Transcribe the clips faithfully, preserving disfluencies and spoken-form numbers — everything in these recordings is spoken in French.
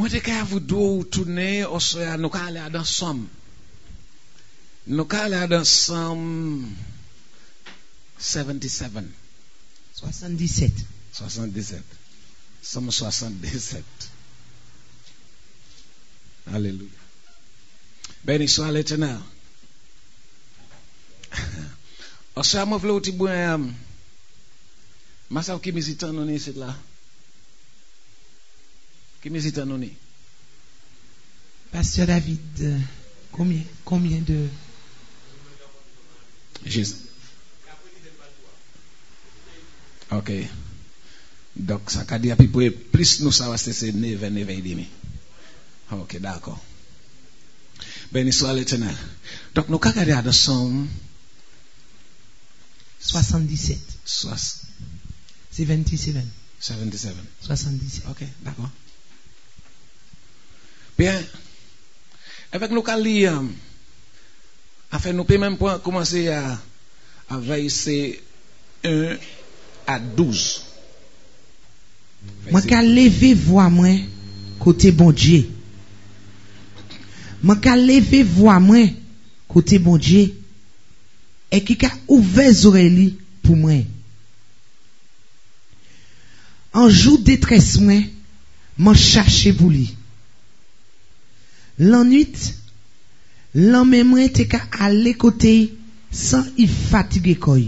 moi, je vais vous tourner au soir, nous allons aller dans Somme. Nous allons aller dans Somme soixante-dix-sept. soixante-dix-sept. soixante-dix-sept. Somme soixante-dix-sept. Alléluia. Béni soit l'Éternel. Au soir, moi, je veux vous dire, je sais qui m'hésite à nous ici là. Qui m'hésite à nous? Pasteur David, euh, combien, combien de... Jésus. Ok. Donc, ça veut dire que plus nous savons, c'est neuf, neuf et demi. Ok, d'accord. Béni soit l'Éternel. Donc, nous avons regardé dans Somme soixante-dix-sept. soixante. C'est vingt-sept. soixante-dix-sept. soixante-dix-sept. Ok, d'accord. Bien. Avec nous, Kali, afin nous pouvons même commencer à, à verser un à douze. Moi, qu'à lever voix, moi, côté bon Dieu. Moi, qu'à lever voix, moi, côté bon Dieu. Et qui a ouvert les oreilles pour moi. En jour de détresse, moi, m'en chercher pour lui. L'ennui, l'homme moi, te qu'à aller côté sans y fatiguer quoi.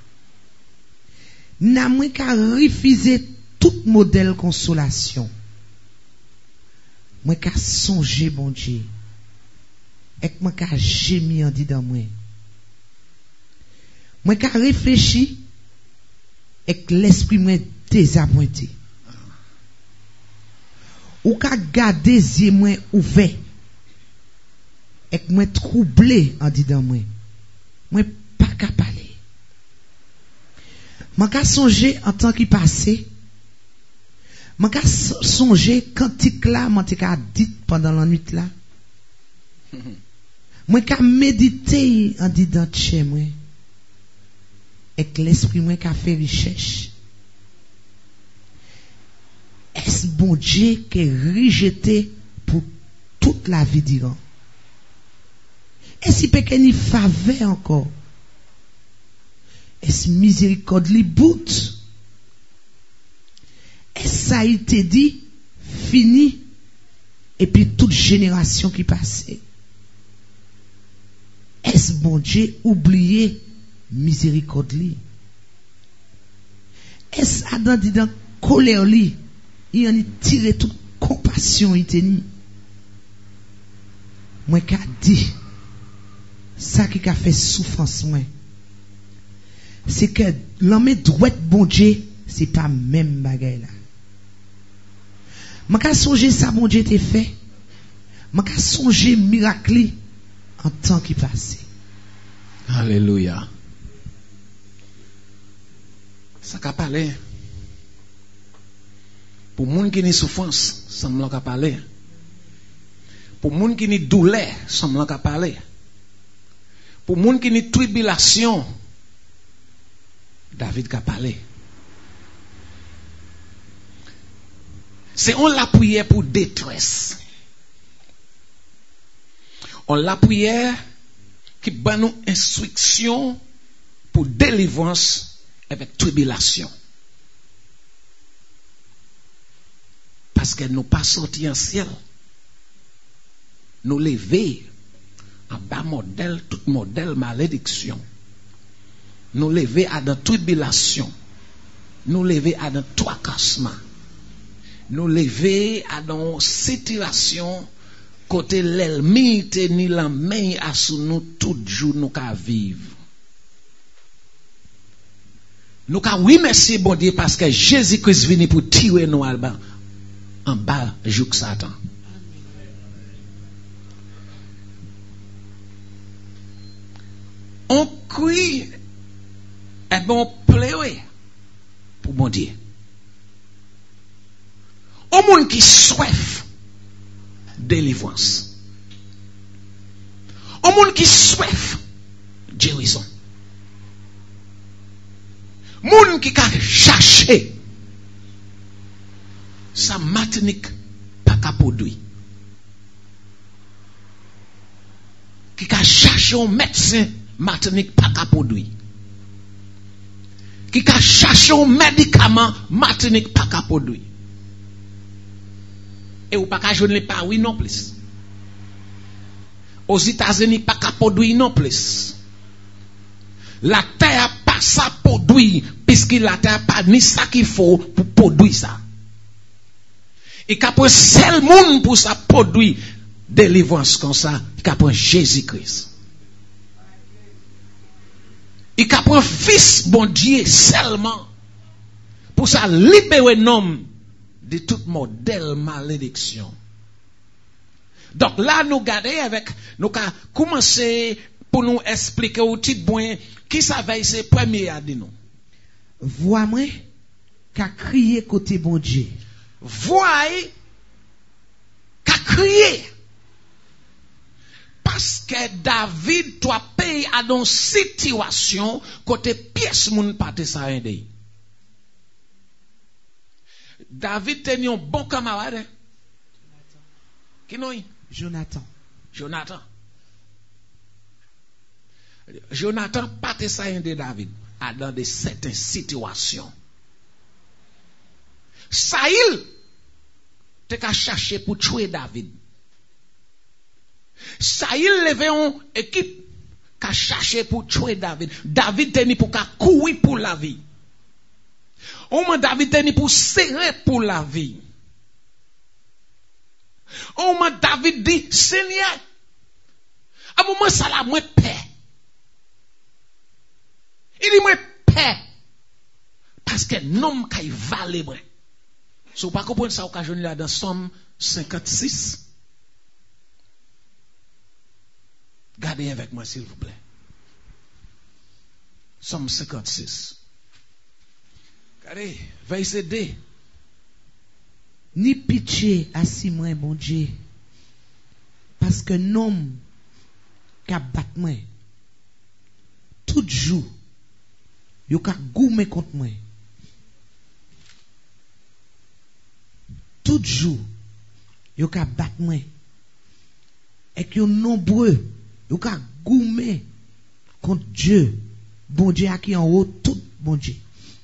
N'a moi qu'à refuser tout modèle consolation. Moi qu'à songer bon Dieu. Et moi qu'à gémir en dit dans moi. Moi qu'à réfléchir et que l'esprit moi désappointé. Ou qu'à garder les yeux moi ouverts et que moi troublé en dit dans moi. Moi pas qu'à parler. Moi qu'à songer en temps qui passé. Moi qu'à songer cantique là moi qu'à dit pendant la nuit là. Moi qu'à méditer en dit dans chez moi. Et que l'esprit moi qu'a fait recherche. Est-ce bon Dieu qui est rejeté pour toute la vie durant? Est-ce qu'il peut qu'il y ait faveur encore? Est-ce miséricorde li bout? Est-ce ça a été dit, fini, et puis toute génération qui passait? Est-ce bon Dieu oublié miséricorde li? Est-ce Adam dit dans colère li, il en a tiré toute compassion il tenu? Moi qu'a dit ça qui a fait souffrance moi, c'est que l'homme doit être bon Dieu, c'est pas même bagaille là. Moi qu'a songer ça bon Dieu t'a fait, moi qu'a songer miracle en temps qui passe. Alléluia. Ça qu'a parlé. Pour moun qui ni souffrance, ça me l'a parlé. Pour moun qui ni douleur, ça me l'a parlé. Pour moun qui ni tribulation, David qu'a parlé. C'est on la prière pour détresse. On la prière qui bat nous instruction pour délivrance avec tribulation. Parce qu'elle nous pas sorti en ciel. Nous lever en bas modèle, tout modèle malédiction. Nous lever à dans tribulation. Nous lever à dans trois cassements. Nous lever à dans situation côté l'ennemi tenir la main à sous nous tout jour nous qu'à vivre. Nous qu'à oui merci bon Dieu parce que Jésus-Christ venu pour tirer nous en bas en bas joug Satan. On crie et bon pleurer pour bon Dieu. Au monde qui soif délivrance. Au monde qui soif guérison. Monde qui a cherché sa matinique pas qu'à produire. Qui a cherché un médecin Martinique pas qu'à produire. Qui a cherché un médicament Martinique pas qu'à produire. Et ou pas qu'à jouer pas oui non plus. Aux États-Unis pas qu'à produire non plus. La terre pas ça produit puisque la terre pas ni ça qu'il faut pour produire ça. Et qu'à prendre seul monde pour ça produire délivrance comme ça, qu'à prendre Jésus-Christ. Et qu'à prendre fils bon Dieu seulement pour ça libérer l'homme de tout modèle malédiction. Donc là nous garder avec nous qu'à commencer pour nous expliquer au titre point qui ça va c'est premier à dire nous. Vois moi qu'a crié côté bon Dieu. Voyez qu'a crié. Parce que David doit payer à une situation côté pièce moun pate ça aider. David tenait un bon camarade. Qui non? Jonathan. Jonathan. Jonathan pate ça aider David à dans de certaines situations. Saïl te ka chercher pour tuer David. Saïl levait une équipe qui a cherché pour tuer David. David teni pour ka courir pour la vie. Au moins David teni pour serrer pour la vie. Au moins David dit Seigneur, à un moment ça la moi paix. Il dit moi paix parce que nom kay valé moi. Si vous ne comprenez pas ça, vous avez là dans Somme cinquante-six. Gardez avec moi, s'il vous plaît. Somme cinquante-six. Regardez, verset deux. Ni pitié à si moi, bon Dieu. Parce que nom qui bat moi, tout jour, yo ka goumer contre moi. Tout jour, yo ka bat moi. Et que nombreux, yo ka goumer contre Dieu. Bon Dieu a qui en haut, tout bon Dieu.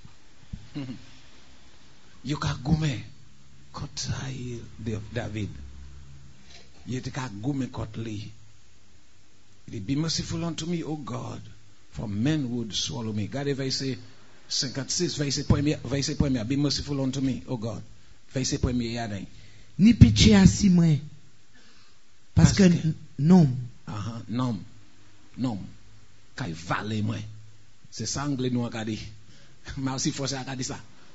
Yo ka goumer contre David. Yo ka goumer contre lui. Il dit, be merciful unto me, O God, for men would swallow me. Regardez verset cinquante-six, verset premier, verset premier. Be merciful unto me, O God. Verset premier, yadin. Ni pitié à si moi. Parce, Parce que, que non. Uh-huh, non. Non. Kay vale moi. C'est ça anglais nous a dit. Mais aussi forcé à dire ça.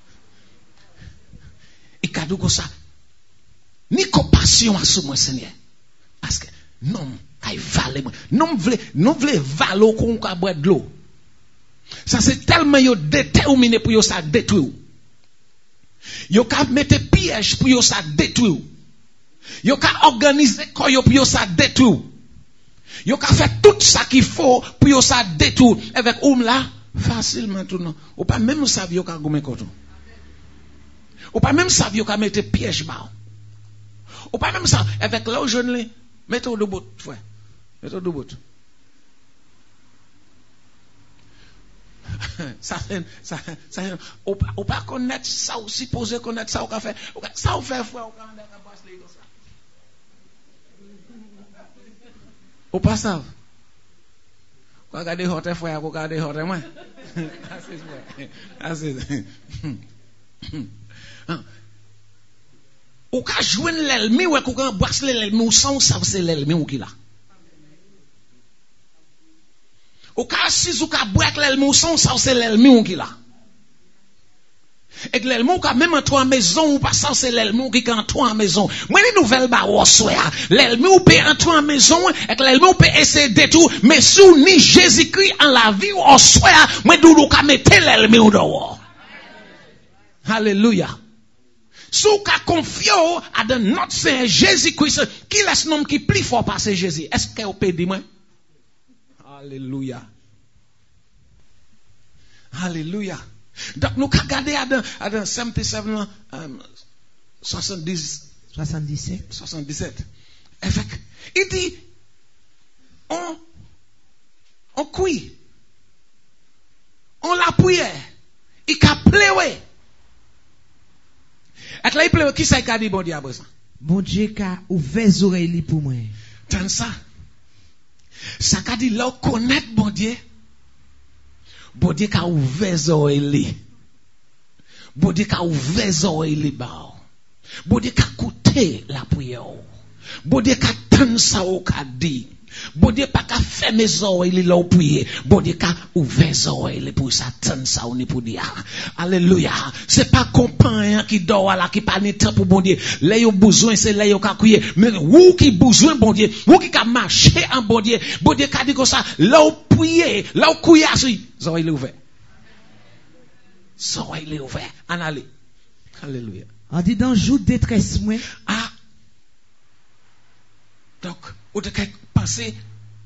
Et kadou ko ça. Ni compassion à ce moi Seigneur. Parce que non, kay vale moi. Non vle, non vle valo kon ka boire de l'eau. Ça c'est tellement yo déterminé pour yo ça détruire. Yo ka mette piège pour yo ça détruire. Yo ka organiser ko yo pour yo ça détruire. Yo ka fait tout ça qu'il faut pour yo ça détruire avec oum là facilement tout non. Ou pas même savio ka gome koto. Ou pas même savio ka mette piège ba. Ou pas même ça avec là jeune li mette au bout frère. Mette au bout. ça ça ça ou pas ou pas connaître ça ou supposer connaître ça ou ka faire ça ou faire frère ou ka andé ka passe les comme ça ou pas ça quoi garder hotel frère quoi garder hotel moi assez frère assez ou ka joindre l'ennemi ou ka boisse l'ennemi ou sans ça c'est l'ennemi ou qui là. Ou ka assis ou ka boire l'elmi ou son ça c'est l'elmi ou qui là. Et l'elmi ou ka même entrer en maison ou pas ça c'est l'elmi ou qui entre en maison. Moi les nouvelles ba ou soya, l'elmi ou peut entrer en maison et l'elmi ou peut essayer de tout mais si ou ni Jésus-Christ en la vie ou soya, moi dou ou ka mettre l'elmi ou dehors. Alléluia. Si ou ka confier à de notre Seigneur Jésus-Christ qui laisse nom qui plus fort passer Jésus. Est-ce que vous peut dire moi? Alléluia. Alléluia. Donc nous regardons à dans soixante-dix soixante-dix-sept. soixante-dix-sept. Avec, il dit, on, on cuit, on la prière, il a pleuré. Et là, il pleure, qui ça a dit, bon Dieu, à présent? Bon Dieu a ouvert les oreilles pour moi. Tant ça. Ça a dit, là, connaître bon Dieu. Bon Dieu a ouvert les oreilles. Bon Dieu a ouvert les oreilles. Bon Dieu a écouté la prière. Bon Dieu a tant ça au qu'a dit. Bon Dieu pas qu'à fermer les oreilles là pour prier. Bon Dieu qu'a ouvert les oreilles pour ça tant ça on pour dire. Alléluia. C'est pas compagnon qui dort là qui pas ni temps pour bon Dieu. Là yo besoin c'est là yo qu'a crier. Mais ou qui besoin bon Dieu, ou qui qu'a marcher en bon Dieu. Bon Dieu qu'a dit comme ça, là où prier, là où crier assis, les oreilles ouvertes. Les oreilles ouvertes. En aller. Alléluia. On dit dans jour de détresse moi. Ah. Donc, ou de quelque penser,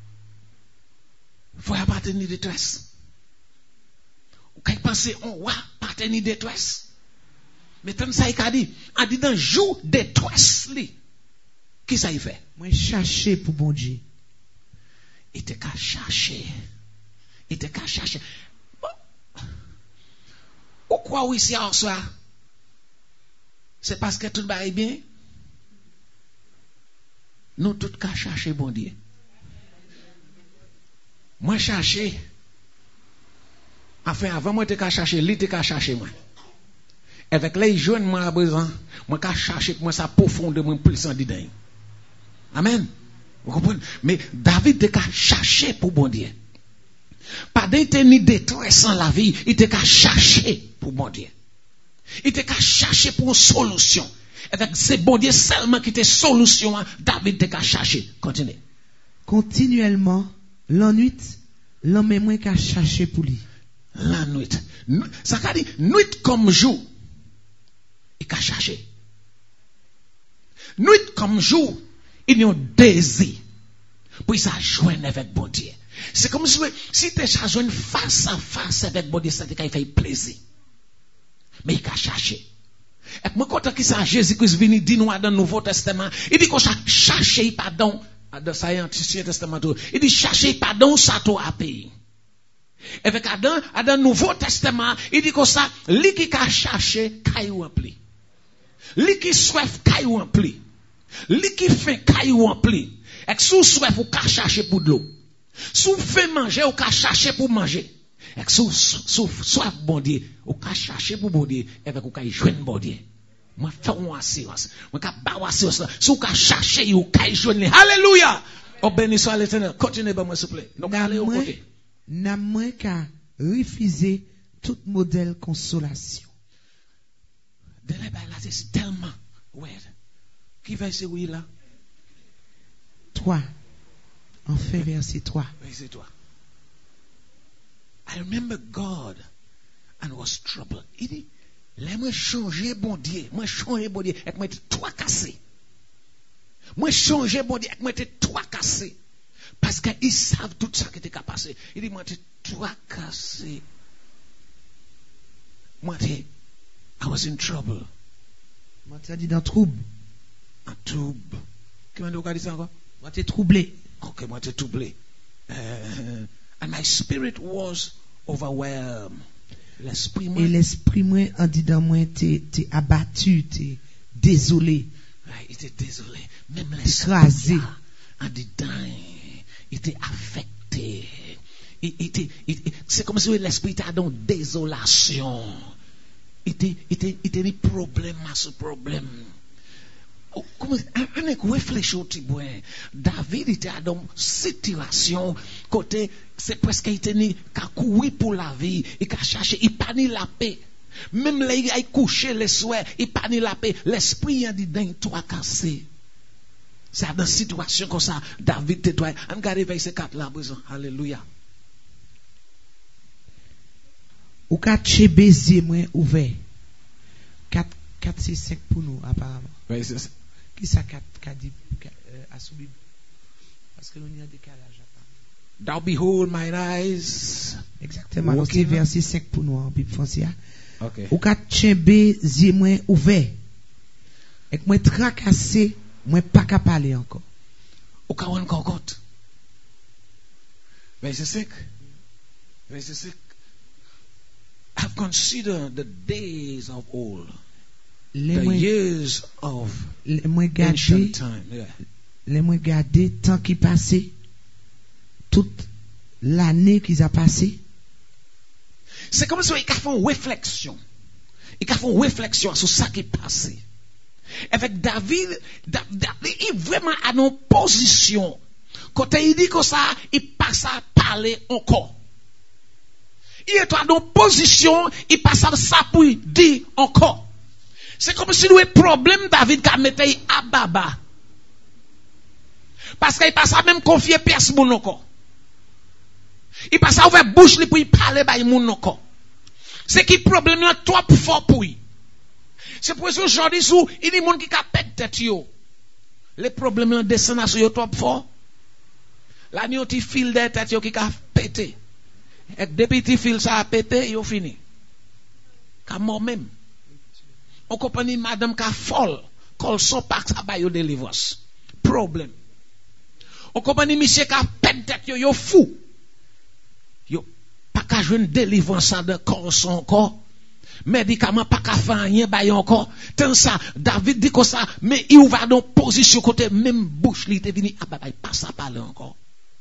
faut pas tenir détresse. Ou quelque penser, on va pas tenir détresse. Mais tant ça, il a dit, on dit dans jour de détresse, qui ça y fait? Moi, chercher pour bon Dieu. Il était qu'à chercher. Il était qu'à chercher. Pourquoi oui, si en soi? C'est parce que tout va bien? Nous tous qu'à chercher bon Dieu. Moi chercher. Enfin avant moi t'es qu'à chercher, lui t'es qu'à chercher moi. Avec les jeunes moi à présent, moi qu'à chercher moi ça profondément plus en dedans. Amen. Vous comprenez? Mais David t'es qu'à chercher pour bon Dieu. Pas d'être ni détresse en la vie, il t'es qu'à chercher pour bon Dieu. Il t'es qu'à chercher pour une solution. Avec c'est bon Dieu seulement qui était solution, David te qu'a cherché. Continuez. Continuellement, la nuit, l'homme est moins qu'à chercher pour lui. La nuit. Ça veut dire, nuit comme jour, il qu'a cherché. Nuit comme jour, il y a un désir pour ça joindre avec bon Dieu. C'est comme si, si tu es joindre face à face avec bon Dieu, ça te fait plaisir. Mais il qu'a cherché. Et moi, quand ça Jésus-Christ vient dire nous dans le Nouveau Testament, il dit qu'on cherche pardon, dans l'Ancien Testament, il dit chercher pardon, ça t'a payé. Avec Adam, dans le Nouveau Testament, il dit qu'on ça, lui qui a cherché, caillou rempli. Lui qui soif, caillou rempli. Lui qui fait caillou rempli. Et sous soif, ou qu'a cherché pour de l'eau. Sous fait manger, ou qu'a cherché pour manger. Et sous soif bon Dieu, ou qu'a cherché pour bon Dieu, avec ou qu'a joindre bon Dieu. Moi, fais une assurance. Moi, qu'a pas assurance. Si ou qu'a cherché, ou qu'a joindre. Alléluia! Oh, béni soit l'Éternel. Continuez, bah, moi, s'il vous plaît. Donc, allez au côté. N'a moins qu'à refuser tout modèle consolation. De là, là, c'est tellement. Ouais. Qui va essayer, oui, là? Toi. Enfin, verset trois. Verset trois. I remember God and was troubled. Il dit, là, moi, changer bon Dieu. Moi, changer bon Dieu. Et moi, trois cassé. Moi, changer bon Dieu. Et moi, trois cassé. Parce qu'ils savent tout ça qui était passé. Il dit, moi, t'es trois cassé. Moi, t'es, I was in trouble. Moi, t'es dit dans trouble. En trouble. Comment on dit ça encore? Moi, t'es troublé. Ok, moi, t'es troublé. Uh, and my spirit was overwhelmed. L'esprit moi. Et l'esprit moi, en dit dans moi, t'es, t'es abattu, t'es désolé. Ouais, il était désolé. Même l'esprit. Écrasé. En dedans, il était affecté. Il, il était, il, c'est comme si l'esprit était dans désolation. Il était, il était, il était des problèmes à ce problème. Oh, comment, on réfléchit au petit bout. David était dans une situation, côté, c'est presque, il était ni, qu'à courir pour la vie, il a cherché, il pas ni la paix. Même là, il a couché les soirs, il pas ni la paix. L'esprit a dit, d'un toi cassé. C'est dans une situation comme ça, David te doit. On regarde verset quatre là, alléluia. Ou quatre chez baiser moins ouvert. quatre, quatre, c'est cinq pour nous, apparemment. Oui, c'est ça. Qui ça qu'a dit à sous Bible? Parce que nous y a décalage. Thou behold mine eyes. Exactement. Donc c'est verset cinq pour nous en Bible française. Okay. Ou quatre chez baiser moins ouvert. Et moi tracassé, moi pas qu'à parler encore. Ou ka wan kokot. Verset cinq. Verset cinq. I've considered the days of old. Les The moi years of les moi ancient garder, time. Yeah. les moi garder temps qui passé, toute l'année qui a passé. C'est comme si il a fait une réflexion. Il a fait une réflexion sur ça qui est passé. Avec David, Da- David il est vraiment à une position. Quand il dit que ça, il passe à parler encore. Il est à une position, il passe à ça pour dire encore. C'est comme si nous avons un problème, David, qui a mis à baba. Parce qu'il passe à même confier pièce mon encore. Il passe à ouvrir bouche pour y parler par mon encore. C'est qui problème là trop fort pour lui. C'est pour ça aujourd'hui sous il y a des gens qui a pète tête yo. Les problèmes là descendent sur yo trop fort. La nuit ti fil de tête yo qui a pété. Et depuis ti fil ça a pété, yo fini. Ka mort même. On compagnie madame ka folle, col son pack ça ba yo délivrance. Problème. On compagnie monsieur ka pète tête yo yo fou. Yo pas ka joindre délivrance de corps son corps. Médicament pas ka faire rien ba yo encore. Tant ça David dit comme ça mais il va dans position côté même bouche li te vini ah bah pas ça parler encore.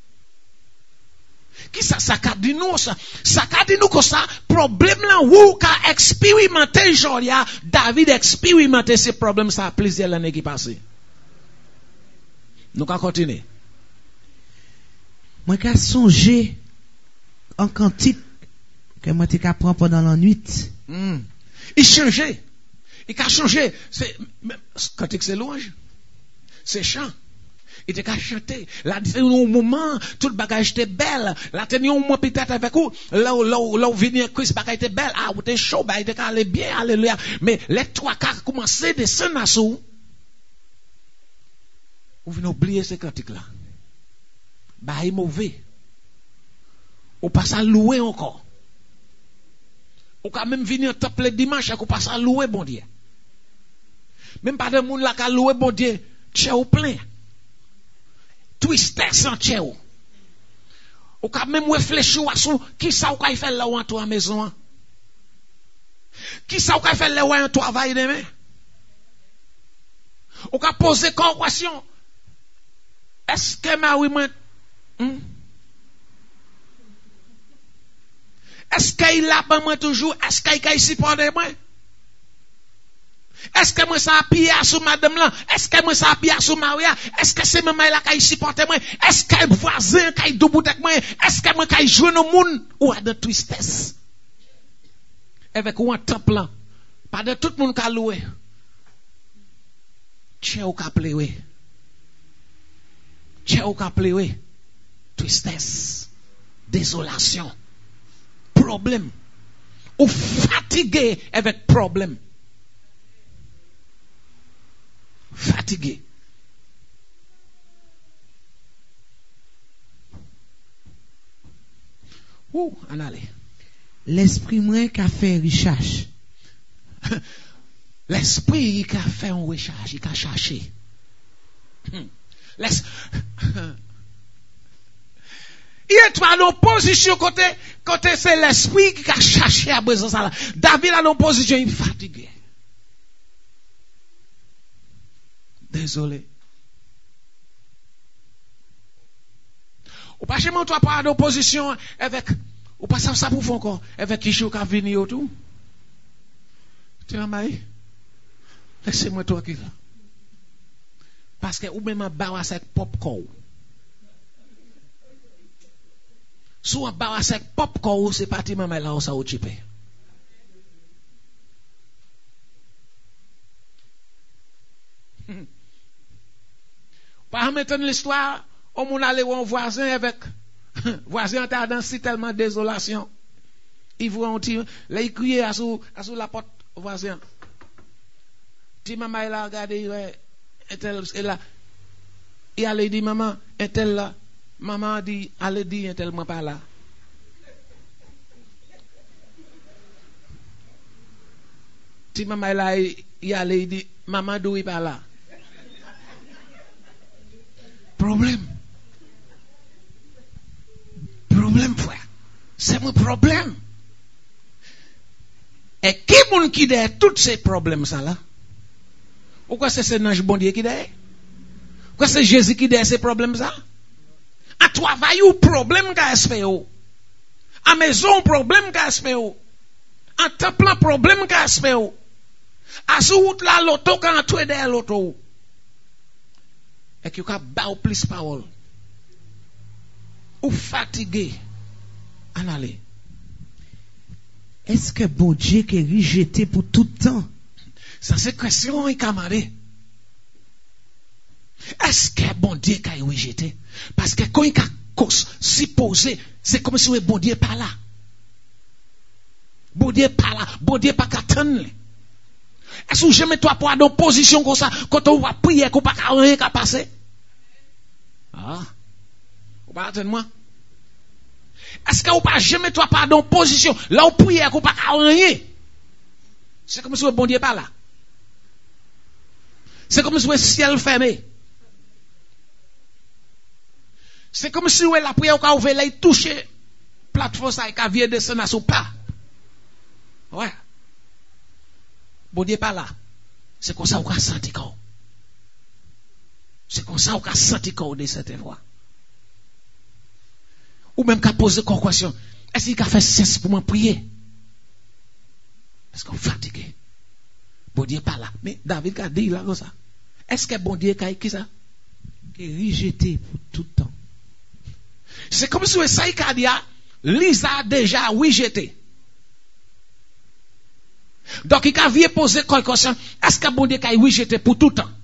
Qui ça ça ka dit nous ça ça ka dit nous comme ça problème là ou ka expérimenter genre ya David expérimenter ces problèmes ça plusieurs années qui passé. Nous ka continuer. Moi ka songer en cantique que moi te ka prend pendant la nuit. Mm. Il changeait. Il a changé. C'est cantique c'est louange. C'est chant. Il était qu'à chanter. Là, c'est un moment, tout le bagage était belle. Là, tenez un moment peut-être avec vous. Là, où, là, où, là, où venir Christ, bagage était belle. Ah, où était chaud, bah, il était qu'à aller bien, alléluia. Mais les trois quarts commençaient à descendre à sous. Vous venez oublier ce cantique-là. Bah, il est mauvais. Ou pas à louer encore. Ou quand même venir temple le dimanche, ou pas à louer, bon Dieu. Même pas de monde là qui a loué, bon Dieu, tchè ou plein. Twisté sans tchè ou. Ou quand même réfléchir à ce qui ça ou qu'a fait là ou en toi maison. Qui ça ou qu'a fait là ou en toi travail demain. Ou qu'a poser question. Est-ce que ma oui moi hmm? Est-ce qu'il a pas moi toujours? Est-ce qu'il a supporté moi? Est-ce que moi ça appuie sur madame là? Est-ce que moi ça appuie sur Maria? Est-ce que c'est maman là qui supporte moi? Est-ce que voisin qui debout avec moi? Est-ce que moi qui joue au monde ou à de tristesse? Avec un temple là, pas de tout le monde qui loué. Tchè ou ka plewe. Tchè ou ka plewe. Tristesse, désolation, problème. Ou fatigué avec problème. Fatigué. Ouh, en allez. L'esprit moi qui a fait recherche. L'esprit qui a fait un recherche, il a cherché. Laisse. Il est à l'opposition côté, côté c'est l'esprit qui a cherché à besoin ça là. David à l'opposition, il est fatigué. Désolé. Ou pas chez moi, toi, pas d'opposition avec, ou pas ça, ça pour faire encore, avec qui je suis venu autour. Tu vois, Maï? Laissez-moi toi qui là. Parce que, ou même un bar avec popcorn. Soit un bar avec popcorn, c'est parti, maman, là, où ça, au chipé. Par maintenant l'histoire, on mon allé un voisin avec voisin était dans si tellement désolation. Il voit un petit là il criait à sous à sous la porte voisin. Ti maman il a regardé ouais elle et là il allait dit maman est-elle là maman dit allez dit est-elle moi pas là. Ti maman là il allait dit Mamadou est pas là. Problème. Problème, frère. C'est mon problème. Et qui moun qui derrière tous ces problèmes ça là? Pourquoi c'est ce ange bon Dieu qui derrière? Pourquoi c'est Jésus qui derrière ces problèmes ça? À travail ou problème qu'a espéré? À maison problème qu'a espéré? En temple problème qu'a espéré? À sous route là l'auto quand tu es derrière l'auto. Et que tu as bas plus parole. Ou fatigué. En aller. Est-ce que bon Dieu qui est rejeté pour tout le temps? Ça c'est question et camarade. Est-ce que bon Dieu qui est rejeté? Parce que quand il a supposé, c'est comme si le bon Dieu pas là. Bon Dieu pas là, bon Dieu pas qu'attendre. Est-ce que jamais toi pour dans position comme ça quand on va prier qu'on pas rien qu'à passer? Ah. Ou pas attendre moi? Est-ce que vous pas jamais toi pas dans position là où prière qu'on pas rien? C'est comme si le bon Dieu pas là. C'est comme si le ciel fermé. C'est comme si la prière qu'on ouvert là il toucher plateforme ça et qu'a vient descendre sur pas. Ouais. Bon Dieu pas là. C'est comme ça qu'on a senti quoi. C'est comme ça qu'on a senti quoi de cette voix. Ou même qu'à poser une question. Est-ce qu'il a fait cesse pour me prier? Parce qu'on est fatigué. Bon Dieu pas là. Mais David a dit là comme ça. Est-ce que bon Dieu a écrit ça? Qui est rejeté pour tout le temps. C'est comme si ça a dit, Lisa déjà rejeté. Donc il a vu poser une question. Est-ce que bon Dieu a rejeté pour tout le temps?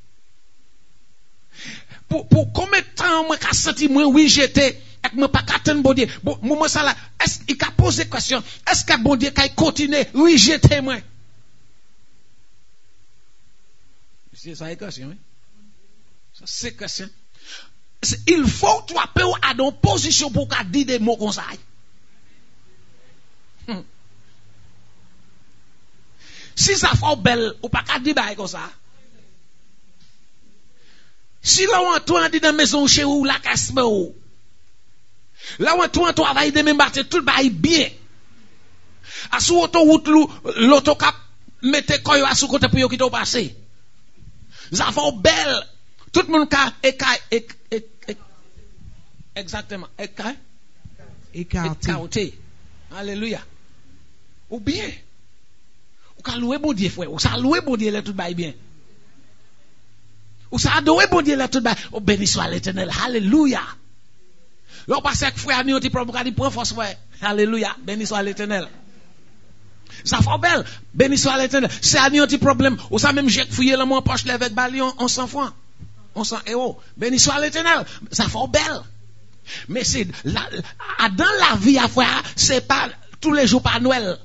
Pour, pour combien de temps moi j'ai senti moi rejeté? Et moi pas attendre bon Dieu. Bon, moi ça là, est-ce qu'il a posé question, est-ce que bon Dieu a continué rejeter moi? C'est ça la question, hein? Ça c'est question. Il faut toi peu à dans position pour qu'a dire des mots comme ça. Hmm. Si ça fait belle ou pas qu'a dire bail comme ça. Si là on toi dit dans maison chez ou la casse ou là où toi travaille de même battre tout bail bien. À sous autoroute l'auto cap mettez koyo à sous côté pour yo qui t'ont passé. Ça fait belle. Tout le monde ka écarté exactement écarté écarté. Alléluia. Ou bien ou ka louer bon Dieu frère, ou ça louer bon Dieu là tout bail bien. Ou ça adorer bon Dieu là tout bail. Oh béni soit l'Éternel. Alléluia. L'on passe avec frère ni on dit problème dit prend force frère. Alléluia. Béni soit l'Éternel. Ça fait belle. Béni soit l'Éternel. C'est un petit problème. Ou ça même j'ai fouillé dans mon poche avec balion on s'en francs. On s'en héros. Béni soit l'Éternel. Ça fait belle. Mais c'est la, dans la vie à frère, c'est pas tous les jours pas Noël.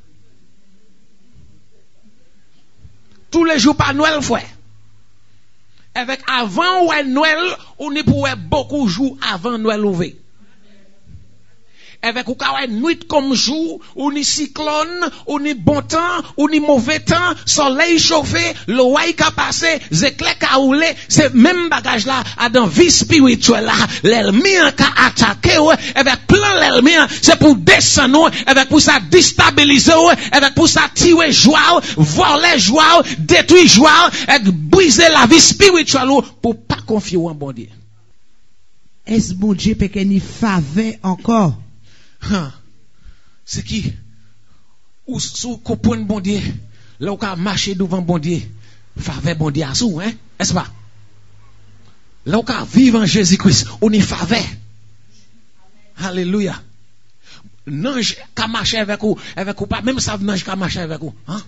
Tous les jours pas Noël frère. Avec avant ou Noël, on est pour beaucoup de jours avant Noël ouvert. Avec ou ka nuit comme jour, ou ni cyclone, ou ni bon temps, ou ni mauvais temps, soleil chauffé, le wai ka passé, zéclé ka roulé, c'est même bagage là, à dans vie spirituelle là, l'ennemi ka attaqué, avec plein l'ennemi, c'est pour descendre, avec pour ça déstabiliser, avec pour ça tirer joie, voler joie, détruire joie, et briser la vie spirituelle pour pas confier en bon Dieu. Est-ce bon Dieu peut qu'il y faveur encore? Hein. C'est qui? Ou sous comprendre bon Dieu, là où ka marcher devant bon Dieu, faveur bon Dieu à sous, hein? Est-ce pas? Là où ka vivre en Jésus-Christ, on est faveur. Alléluia. N'ange ka marcher avec vous, avec vous pas, même ça n'ange ka marcher avec vous, hein?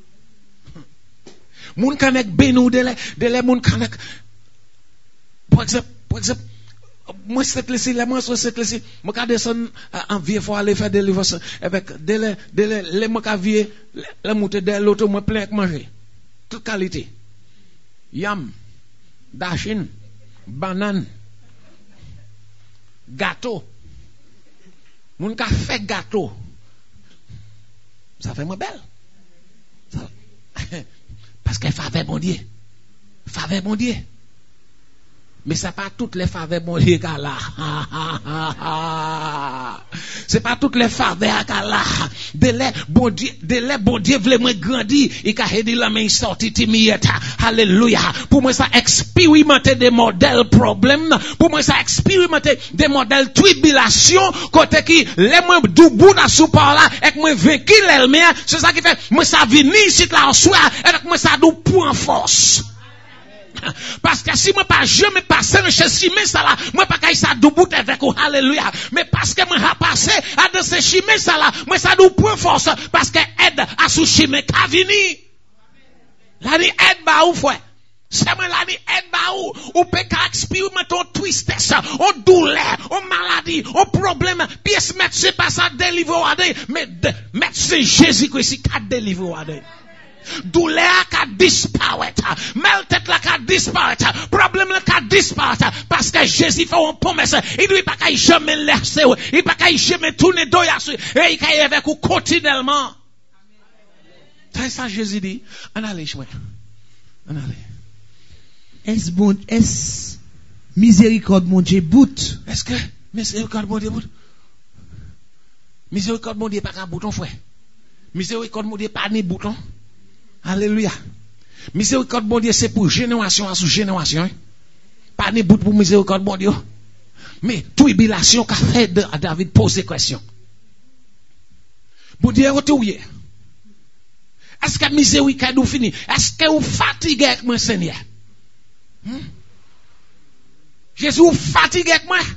Moun kanek benou de les, de les moun kanek. Par exemple, par exemple, moi c'est laissé là moi c'est laissé moi ka descendre en vieux faut aller faire des livres avec de les de les les moi ka vieux la monter de l'auto moi plein avec manger toute qualité yam dachine banane gâteau moun ka fait gâteau ça fait moi belle ça Parce qu'elle faveur bon Dieu. Faveur bon Dieu. Mais c'est pas toutes les faveurs bon Dieu qu'elle a. C'est pas toutes les faveurs qu'elle a. De les bon Dieu, de les bon Dieu voulait moi grandir, il a aidé la main sorti timieta. Alléluia. Pour moi ça expérimenter des modèles problèmes, pour moi ça expérimenter des modèles tribulation côté qui les moi debout dans sous par là et moi vécu l'elmien, c'est ça qui fait moi ça venir ici là en soir et moi ça dou pour en force. Parce que si moi pas jamais passé chez Chimé ça là, moi pas qu'à ça debout avec vous, alléluia. Mais parce que moi passé à de ces Chimé ça là, moi ça nous point force parce que aide à sous Chimé qu'a vini. Là ni aide ba ou frère. C'est moi là ni aide ba ou ou peut qu'à expérimenter un tristesse, un douleur, un maladie, un problème, pièce mettre c'est pas ça délivrer mais mettre c'est Jésus-Christ qui a délivré. Douleur qui a disparu, mal tête là qui a disparu, problème là qui a disparu, parce que Jésus fait une promesse, il ne peut pas jamais laisser, il ne peut pas jamais tourner dos et il peut avec vous continuellement. C'est ça Jésus dit, on allait chouette, on allait. Est-ce bon, est-ce miséricorde mon Dieu bout? Est-ce que miséricorde mon Dieu bout? Miséricorde mon Dieu pas qu'un bouton frère. Miséricorde mon Dieu pas ni bouton. Alléluia. Miséricorde bon Dieu c'est pour génération à sous génération. Pas ni bout pour miséricorde bon Dieu. Mais tribulation qu'a fait David poser question. Bon Dieu retourner. Est-ce que miséricorde ou fini? Est-ce que vous fatigué avec moi Seigneur? Hmm? Jésus vous fatigué avec moi?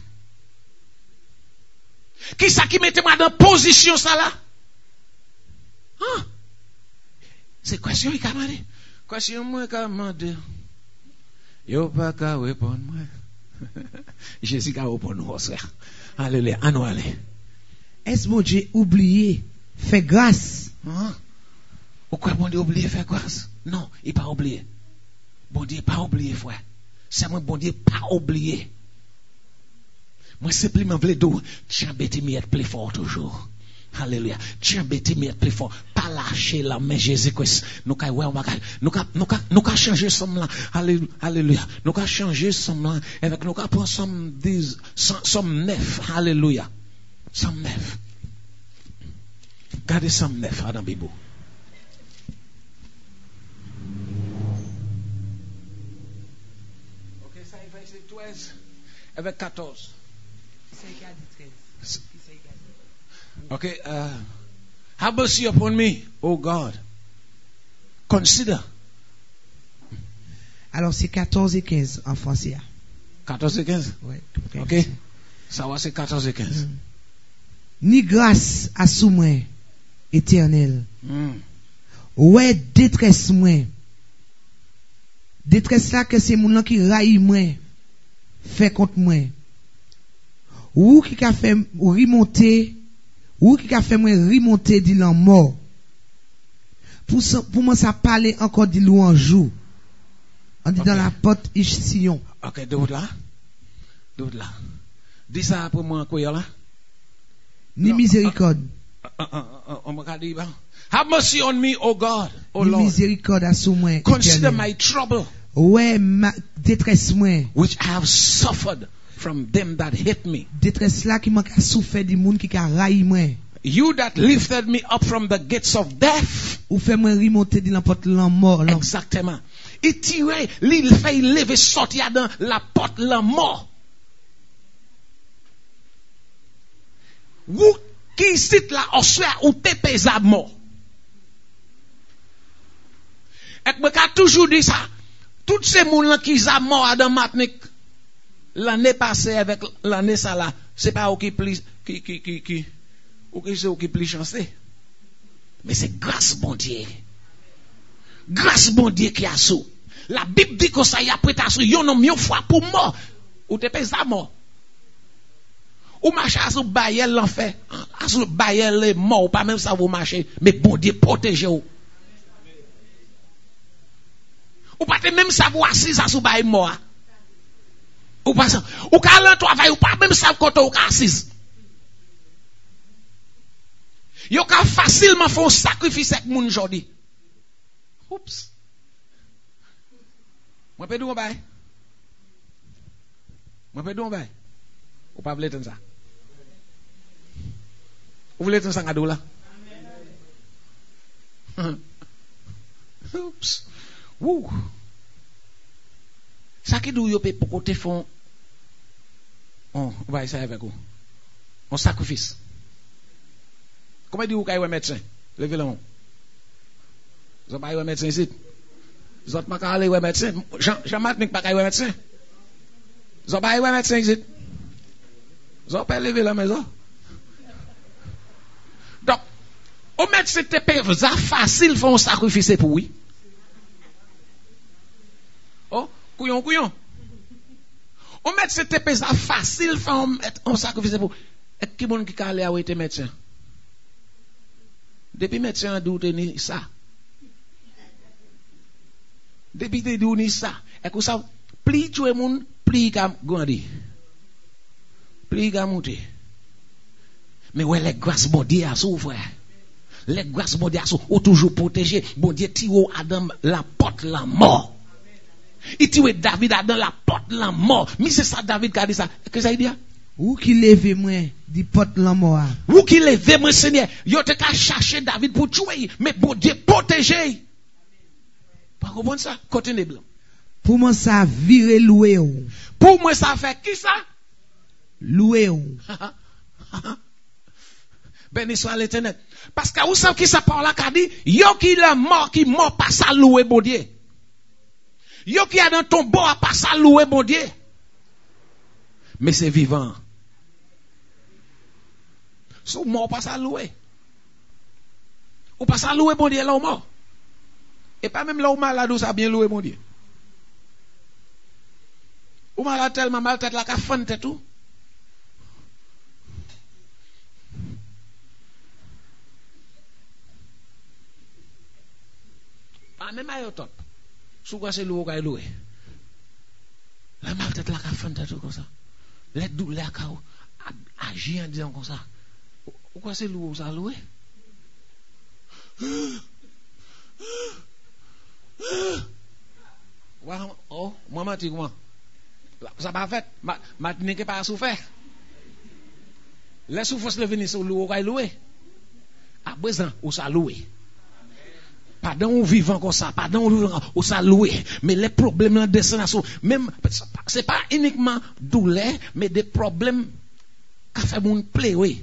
Qui ça qui mette moi dans position ça là? Hein? C'est question il a demandé. Question moi qu'a demandé. Yo pas qu'à répondre moi. Jésus qu'a répondre nous frère. Alléluia, allons aller. Est-ce mon Dieu oublié fait grâce? Hein? Pourquoi bon Dieu oublié faire grâce? Non, il pas oublié. Bon Dieu pas oublié frère. C'est moi bon Dieu pas oublié. Moi simplement voulais dire tiens bêti miette plus fort toujours. Alléluia. Tiens bêti miette plus fort. Pas lâcher la main Jésus-Christ. Nous ca ouais on va nous ca nous ca nous ca changer somme là. Alléluia. Nous ca changer somme là avec nous ca prendre somme dix somme neuf. Alléluia. Somme neuf. Gardez somme neuf dans Bible. OK, ça il verset douze avec quatorze. Okay, uh, have mercy upon me, oh God. Consider. Alors c'est quatorze et quinze en français. quatorze et quinze? Oui. Ok. Ça va, c'est quatorze et quinze. Mm. Ni grâce à sous moi, éternel. Mm. Ouais, détresse moi. Détresse là que c'est mon qui raille moi. Fait contre moi. Ou qui a fait remonter. Ou qui a fait moi remonter dit l'en mort. Pour ça, pour moi ça parler encore de louange. On dit okay. Dans la porte Sion. OK, de là. De là. Dis ça pour moi quoi là? Ni miséricorde. On m'a dit ba. Have mercy on me, oh God, oh Ni Lord. Miséricorde à sous moi. Consider my trouble. Ouais, ma détresse moi. Which I have suffered from them that hate me. Détresse là qui m'a souffert du monde qui a raillé moi. You that lifted me up from the gates of death. Ou fait moi remonter de la porte la mort. Exactement. Il tirait, il fait lever sortir dans la porte la mort. Ou qui cite là au soir ou te pèse à mort. Et me ka toujours dit ça. Toutes ces moun là qui a mort dans Matnik l'année passée avec l'année ça là, c'est pas au qui plus qui qui qui qui ou qui c'est au qui plus chanceux. Mais c'est grâce bon Dieu. Grâce bon Dieu qui a sous. La Bible dit que ça y a prêté à sous yon nom yon fois pour mort ou te pèse à mort. Ou marcher à sous bayel l'enfer, à sous bayel les morts ou pas même ça vous marcher, mais bon Dieu protège vous. Ou pas même ça vous assis à sous bayel mort. Ou pas ça. Ou ka lan travail ou pas même ça côté ou ka assis. Yo ka facilement font sacrifice avec moun jodi. Oups. Moi peux dire bail. Moi peux dire bail. Ou pas voulez ça. Vous voulez ça à là? Oups. Wouh. Ça qui doit y pour côté fond. On va essayer avec vous. On sacrifice. Comment dit vous qu'il y a un médecin? Levez la main. Vous n'avez pas un médecin ici? Vous n'avez pas aller un médecin? Jean-Marc n'a pas un médecin? Vous n'avez pas un médecin ici? Vous n'avez pas levé la maison? Donc, au médecin, c'est facile de faire un sacrifice pour oui. Oh, couillon, couillon. Au médecin, c'est facile de faire un sacrifice pour. Et qui est-ce qui a allé à être médecin? Depuis médecin a douté ni ça. Depuis te douté ni ça. Et que ça, plus tu es moun, plus il grandi. Plus il monté. Mais ouais, les grâces bon Dieu à sous frère. Les grâces bon Dieu à sous, ou toujours protégé. Bon Dieu tire Adam la porte la mort. Il tire David dans la porte la mort. Mais c'est ça David qui a dit ça. Qu'est-ce que ça dit? Ou qui lève moi dit porte la mort. Ou qui lève moi Seigneur. Yo te ka chercher David pour tuer, mais bon Dieu protéger. Pas comprendre ça? Continue blanc. Pour moi ça virer louer. Pour moi ça fait qui ça? Louer. Béni soit l'Éternel. Parce que vous savez qui ça parle là qu'a dit, yo qui la mort qui mort pas ça louer bon Dieu. Yo qui a dans ton tombeau a pas ça louer bon Dieu. Mais c'est vivant. Sou mort pas ça louer. Ou pas ça louer bon Dieu là ou mort. Et pas même là où malade ou ça bien louer bon Dieu. Ou malade tellement mal tête la ka fan tête tout. Pas même ayo top. Sou quoi c'est louer ka louer. La mal tête la ka fan tête tout comme ça. Les douleurs ka agir en disant comme ça. Pourquoi c'est louer ça louer? Oh, moi m'a dit comment? Ça pas fait, ma n'est pas souffert. Les souffrances le venir sur louer ou louer. À présent, ou ça louer. Pardon ou vivant comme ça, pardon ou vivant ou ça louer. Mais les problèmes là descendent même c'est pas uniquement douleur, mais des problèmes qui fait moun play oui.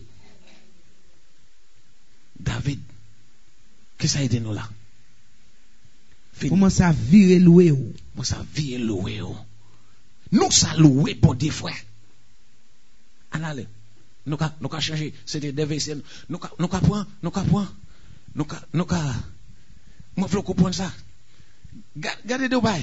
David, qu'est-ce que ça a été nous là? Comment ça virer louer ou? Comment ça virer louer ou? Nous ça louer bon Dieu frère. Allez, nous ka nous ka changer, c'était des V C N. Nous ka nous ka prendre, nous ka prendre, nous ka nous ka moi faut comprendre ça. Regardez Dubaï.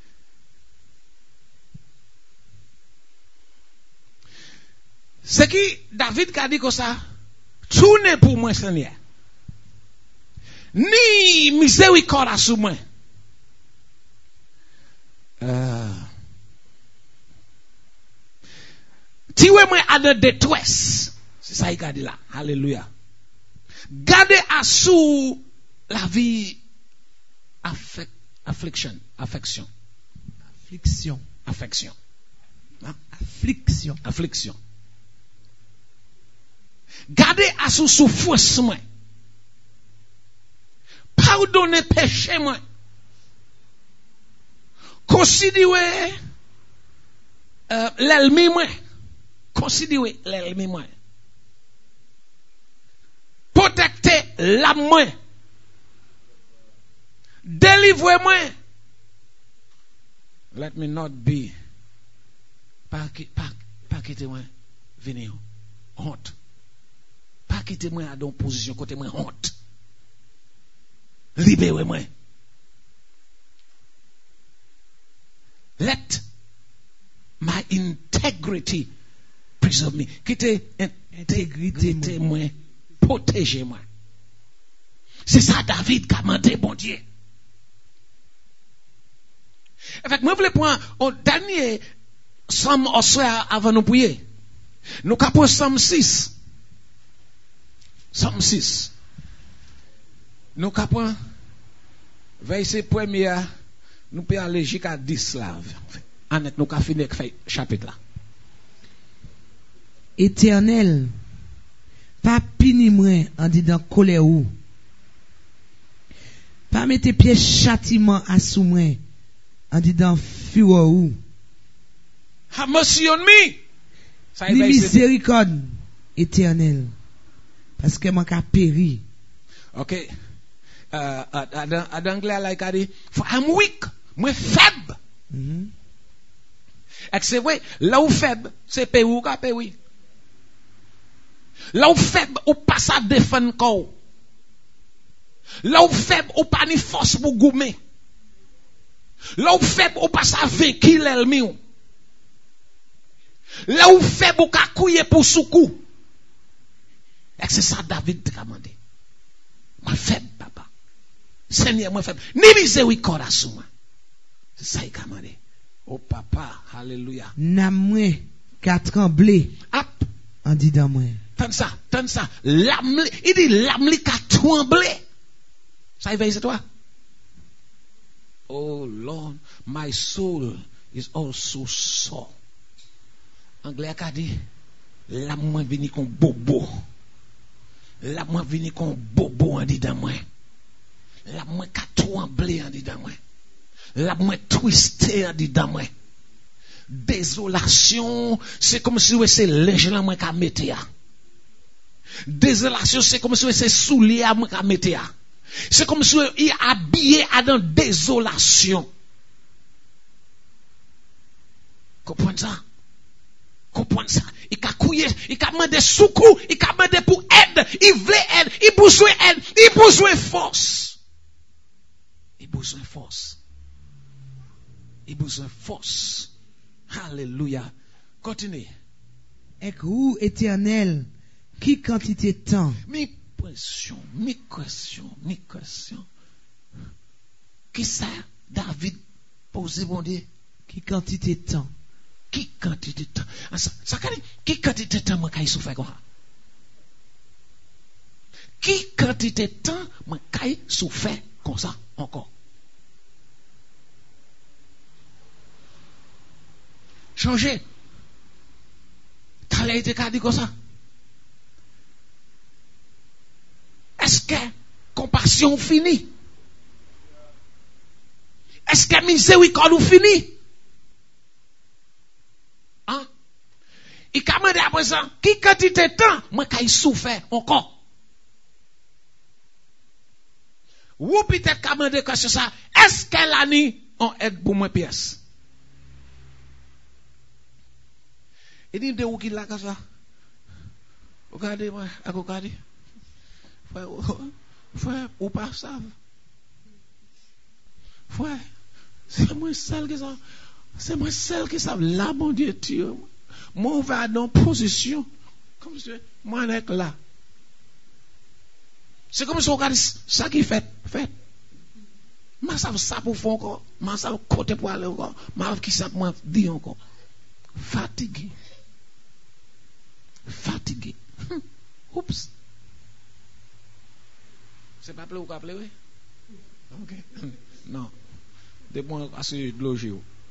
C'est qui David qui a dit comme ça, tout n'est pour moi Seigneur. Ni miséricorde à sous moi. Euh, Tirez-moi à de détresse. C'est ça qu'il a dit là. Alléluia. Gardez à sous la vie affect, affliction, affection. Affliction. Affection. Hein? Affliction. Affliction. Gardez à sous souffrance moi. Pardonnez péché moi. Considérez euh, l'ennemi moi. Considérez l'ennemi moi. Protectez l'âme moi. Délivrez-moi. Let me not be. Pas pas pas quitter moi. Venez honte. Pas quitter moi à dans position côté moi honte. Libérez-moi. Let my integrity preserve me. Quittez intégrité moi, protégez-moi. C'est ça David qui a demandé bon Dieu. Fait que moi voulais prendre au dernier somme au soir avant nous prier. Nous capons somme six. Somme six. Nous capons verset premier nous pouvons aller jusqu'à dix là. En nous avons fini avec le chapitre là. Éternel, pas pini moi en disant colère ou. Pas mettre pied châtiment à sous moi en disant fureur ou. Have mercy on me. Ça Ni miséricorde éternel. Parce que moi qu'a péri. OK. Euh en anglais like a dit for I'm weak, moi faible. Mhm. Et c'est vrai, là où faible, c'est péri ou ka péri. Là où faible, ou pas ça défendre corps. Là où faible, ou pas ni force pour goumer. Là où faible, ou pas ça vainquer l'ennemi. Là où faible, ou ka couiller pour soukou. Et c'est ça David a demandé. Moi faible, papa. Seigneur, moi faible. Ni miséricorde à sous moi. C'est ça qu'il a demandé. Oh papa, alléluia. N'a moi qu'a tremblé. Ap. En disant moi. Tande ça, tande ça. L'âme, il dit l'âme li ka tremblé. Ça y va, c'est toi? Oh Lord, my soul is also sore. Anglais a dit, l'âme moi vini kon bobo. L'âme moi vini kon bobo en disant moi. L'âme moi ka tremblé en disant moi. L'âme moi twisté en disant moi. Désolation, c'est comme si c'est linge là moi ka mette ya. Désolation, c'est comme si c'est soulier à moi ka mette ya. C'est comme si il est habillé à dans désolation. Comprenez ça? Comprenez ça? Il a couillé, il a demandé secours, il a demandé pour aide, il veut aide, il a besoin aide, il a besoin force. Il a besoin force. Il a besoin force. Alléluia. Continuez. Et où éternel, qui quantité de temps? Mi question, mi question, mi question. Qui ça David pose bon Dieu? Qui quantité de temps? Qui quantité de temps? Ça, ça dit, qui quantité de temps moi kay souffert comme ça? Qui quantité de temps moi kay souffert comme ça encore? Changer. T'as été dit comme ça? Est-ce que compassion finit? Est-ce que miséricorde finit? Hein? Il a demandé à présent, qui quantité de temps, moi, qu'il souffert encore? Ou peut-être qu'il a demandé que c'est ça, est-ce qu'elle a ni on aide pour moi pièce? Il dit de où qu'il a comme ça? Regardez moi, regardez. Frère, frère, ou pas ça? Frère, c'est moi seul qui ça. C'est moi seul qui ça. Là, mon Dieu, Dieu. Moi, on va dans position. Comme si moi, on est là. C'est comme si on regarde ça qui fait. Fait. Moi, ça ça pour faire encore. Moi, ça côté pour aller encore. Moi, qui ça moi dit encore. Fatigué. Fatigué. Oups. C'est pas pleu ou pas pleu, oui? Ok. Non. De bon, assez de loger.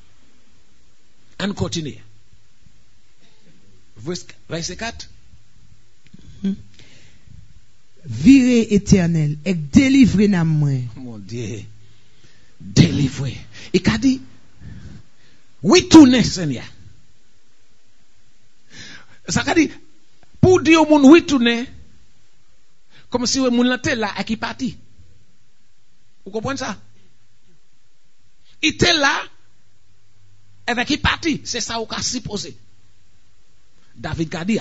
On continue. Verset quatre. Virez éternel et délivrez nam moi. Mon Dieu. Délivrez. Il a dit, oui, tournez, Seigneur. Ça a dit, pour dire au monde, oui, tournez, comme si le monde était là et qui parti. Vous comprenez ça? Il était là et qui parti. C'est ça qu'on a supposé. David a dit,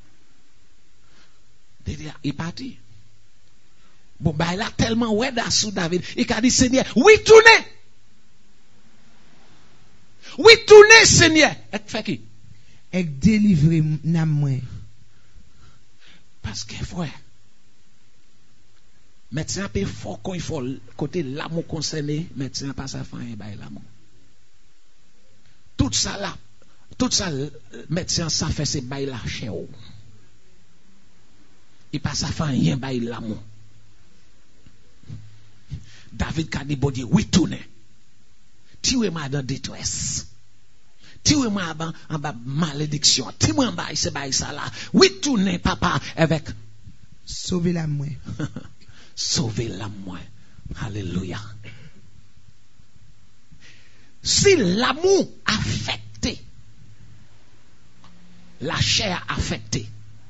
il est parti. Bon, bah, il a tellement ouais sous David. Il a dit, Seigneur, oui, tournez. Oui, tournez, Seigneur. Et fait qui? Et délivrez nam moi. Parce que, frère, médecin peut fort quand il faut côté l'amour concerné, médecin pas ça faire un l'amour. Tout ça là, tout ça, médecin ça fait c'est bail la chair. Il pas ça faire rien bail l'amour. David a dit, bon Dieu, oui, tournez. tirez-moi dans détresse. Tirez-moi en, en bas malédiction. Tirez-moi en bas, c'est bas ça là. Oui, tournez, papa, avec. Sauvez la moi. Sauvez la moi. Alléluia. Si l'amour affecté, la chair affectée.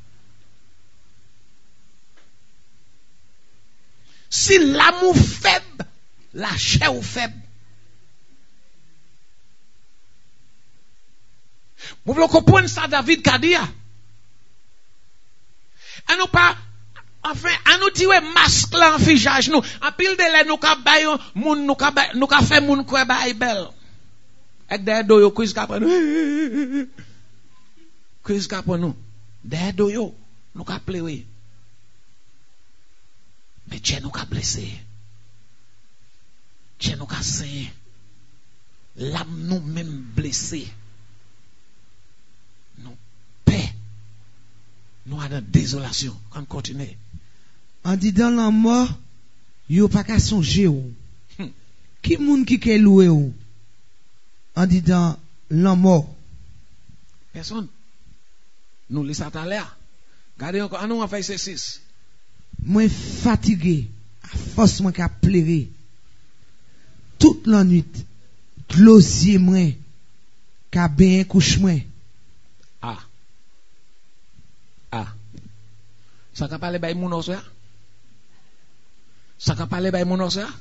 Si l'amour faible, la chair faible. Vous voulez comprendre ça, David Kadia? À nous pas, enfin, à nous tirer masque là en figeage, nous, en pile de lait, nous ka bay, moun, nous ka bay, nous ka fait moun kwe bay bel. Ek derrière do yo, quiz ka pour nous. Quiz ka pour nous. Derrière do yo, nous ka pleurer. Mais Dieu nous a blessé. Dieu nous a saigné. L'âme nous même blessé. Nous paix. Nous avons désolation. On continue. On dit dans la mort, yo pas qu'à songer ou. Qui moun qui ke loué ou? On dit dans la mort. Personne. Nous lisons ça tout à l'heure. Regardez encore, nous on fait ces six. Moi fatigué, à force moi qu'a pleurer. Toute la nuit, glosier moi, qu'a bien couche moi. Ah. Ah. Ça qu'a parlé bay mon os là? Ça qu'a parlé bay mon os là?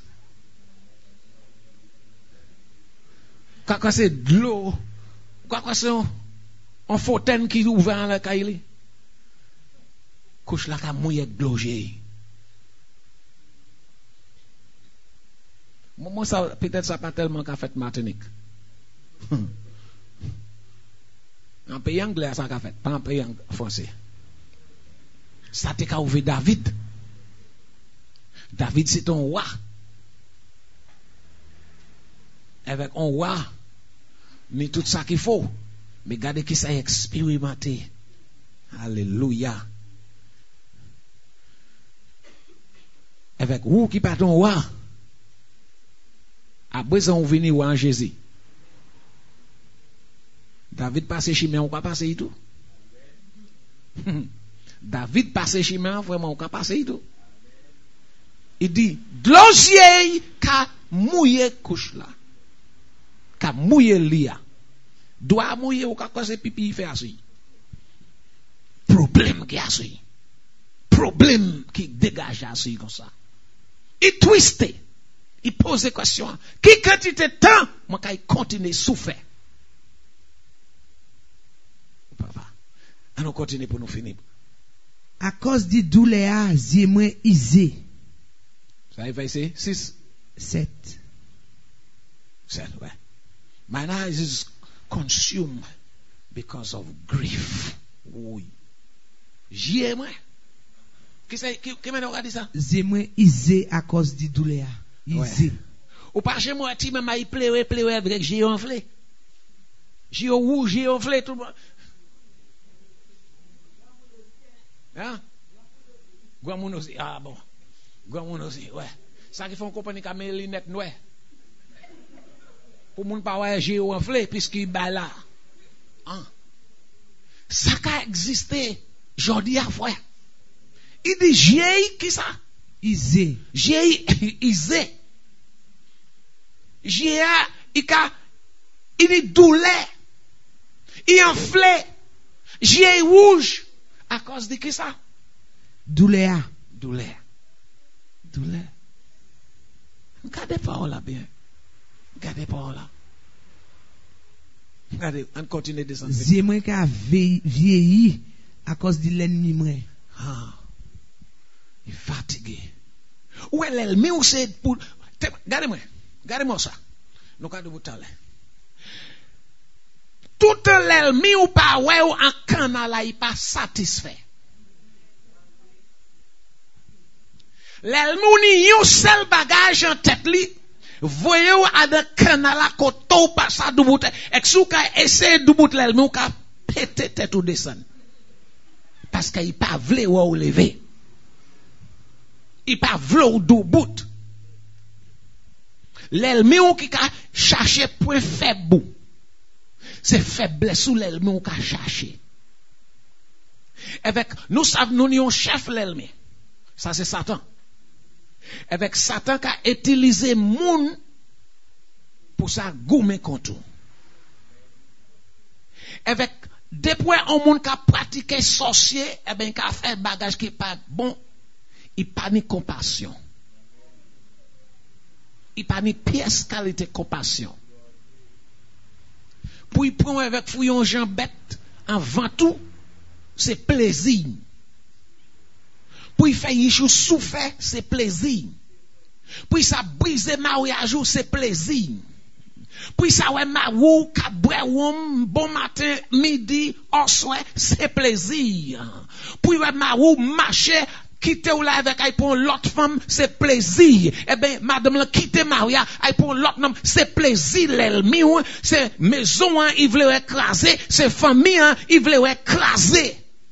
Quand c'est de l'eau, quand c'est un fontaine qui ouvre dans la caille. Couche la ka mouille glogé. Moi ça peut-être ça pas tellement qu'a fait Martinique. En pays anglais ça qu'a fait, pas en pays français. Ça te qu'a ouvert David. David c'est un roi. Avec un roi, ni tout ça qu'il faut, mais regardez qui ça expérimenté. Alléluia. Avec vous qui pas ton roi, après on vient en Jésus. David passe chemin, on peut passer tout. David passe chemin, vraiment on peut passer tout. Il dit, glosier ka mouiller couche là. Ka mouiller lia. Doit mouiller ou ka cause pipi fait assis. Problème qui assis. Problème qui dégage assis comme ça. Il twisté. Il pose des questions. Qui quantité de temps, moi, quand il continue à souffrir. Papa, on continue pour nous finir. À cause du douleur, j'ai moins isé. Ça va ici? six. sept. sept, ouais. My eyes is consumed because of grief. Oui. J'y ai moi. Qui c'est qui qui m'a dit ça? J'ai moins isé à cause du douleur. Isé. Ou pas chez moi, tu m'as pleuré, pleuré avec j'ai enflé. J'ai rouge, j'ai enflé tout le monde. Hein? Guamoun aussi. Ah bon. Guamoun aussi, ouais. Ça qui font compagnie comme les lunettes noires. Pour moun pas ouais j'ai enflé puisqu'il bat là. Hein? Ça qui existé, jodi à frère. Il dit j'ai qui ça? Isé. J'ai isé. J'ai il a il est douleur. Il enflé. J'ai rouge à cause de qui ça? Douleur. Douleur. Douleur. Regardez parole là bien. Regardez parole là. Regardez, on continue de descendre. J'ai moins qu'à vieilli à cause de l'ennemi moi. Ah. Il est fatigué. Où est l'ennemi ou c'est pour regardez-moi. Regardez-moi ça. Nous cadre vous parler. Tout l'ennemi ou pas ouais ou en canal là il pas satisfait. L'ennemi ni un seul bagage en tête li voyez ou à de canal là koto pas ça du bout et sou ka essayer du bout l'ennemi ou ka péter tête ou descendre. Parce qu'il pas vle ou lever. Il pas vle ou du bout. l'ennemi ou qui a cherché point faible. C'est faiblesse ou l'ennemi ou qui a cherché. Avec, nous savons, nous avons un chef l'ennemi. Ça c'est Satan. Avec Satan qui a utilisé moun pour ça goumer contre. Avec depuis un monde qui a pratiqué sorcier, eh ben qui a fait bagage qui pas bon, il pas ni compassion. Il pas ni pièce qualité compassion. Pour il prend avec fouillon Jean bête avant tout, c'est plaisir. Pour il fait Yishou souffert, c'est plaisir. Pour il ça briser mariage, c'est plaisir. Puis ça ouais ma ou ka boum bon matin midi au soir c'est plaisir. Puis ouais ma ou marcher quitter ou là avec ay pour l'autre femme c'est plaisir. Eh ben madame la quitter Maria ay pour l'autre homme c'est plaisir l'ennemi c'est maison hein, il veut écraser, c'est famille hein, il veut écraser.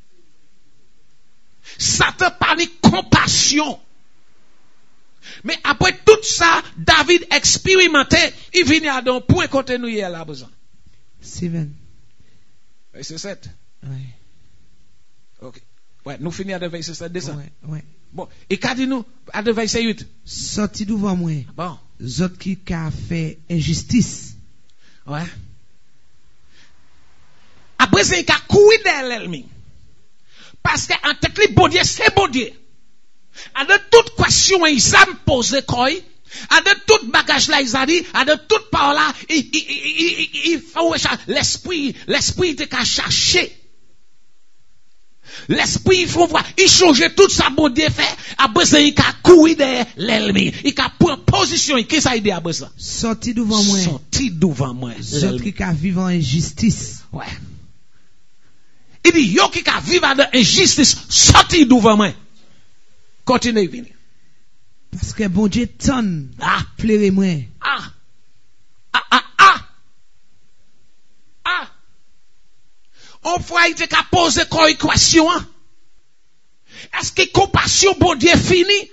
Satan pas ni compassion. Mais après tout ça, David expérimenté, il vient à un point côté nous hier là besoin. Steven. Verset sept. Oui. OK. Ouais, nous finissons à verset sept descend. Ouais, ouais. Bon, et qu'a dit nous à verset huit. Sorti devant moi. Bon. Zot qui a fait injustice. Ouais. Après c'est qu'il a couru derrière l'ennemi. Parce que en tête li bon Dieu, c'est bon Dieu. À de toute question, il s'est posé quoi? À de toute bagage là, il a dit, à de toute parole là, il, il, il, il, il faut l'esprit, l'esprit était qu'à chercher. L'esprit, il faut voir, il change tout ça, bon Dieu fait, après ça, il a couru derrière l'ennemi. Il a pris position, qu'est-ce que ça a dit après ça? Sorti devant moi. Sorti devant moi. Zot qui a vivre en injustice. Ouais. Il dit, yo qui a vivre en injustice, sorti devant moi. Continuez venir. Parce que bon Dieu tonne. Ah. Plaire moi. Ah. Ah, ah, ah. Ah. On voit, il te ka pose quoi équation, hein? Est-ce que compassion, bon Dieu, fini?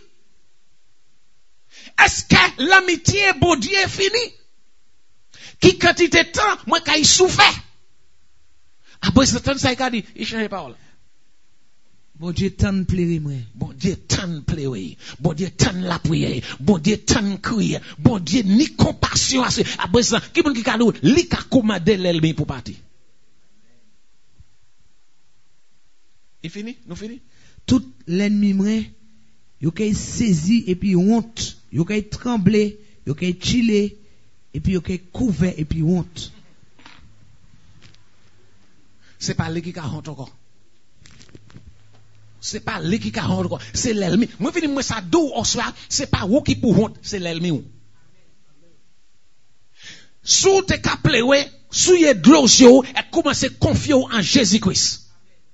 Est-ce que l'amitié, bon Dieu, fini? Qui quantité de temps, moi, quand il souffre? Après, ce temps, ça, il a dit, il change parole. Bon Dieu t'en plaire moi. Bon Dieu t'en plaire. Bon Dieu t'en la prière. Bon Dieu t'en crier. Bon Dieu ni compassion à ce. Après ça, qui bon qui ka nou, li ka commander l'ennemi pour partir. Il fini? Nous fini? Tout l'ennemi moi, yo kay saisi et puis honte, yo kay trembler, yo kay chiller et puis yo kay couvert et puis honte. C'est pas lui qui a honte encore. C'est pas lui qui a honte, c'est l'ennemi. Moi, je dis, moi, ça d'où au soir, c'est pas vous qui pour honte, c'est l'ennemi. Sous te kaple, sous yé glosio, et commencez à confier en Jésus-Christ.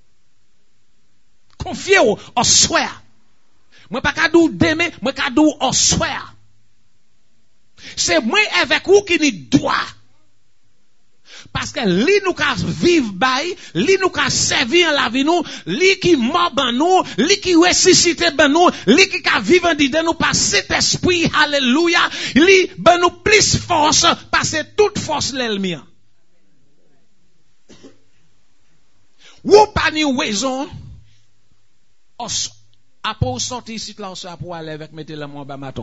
Confiez au soir. Moi, pas kadou demain, moi, kadou au soir. C'est moi avec vous qui ni droit. Parce que li nous ka vivre bay, li nous ka servir la vie nous, li qui mort ban nous, li qui ressuscité ban nous, li qui ka vivre dedans nous par cet esprit, alléluia, li ban nous plus force parce que toute force l'ennemi. Ou pas ni raison, après sortir ici là pour aller avec mettre la main bas maton.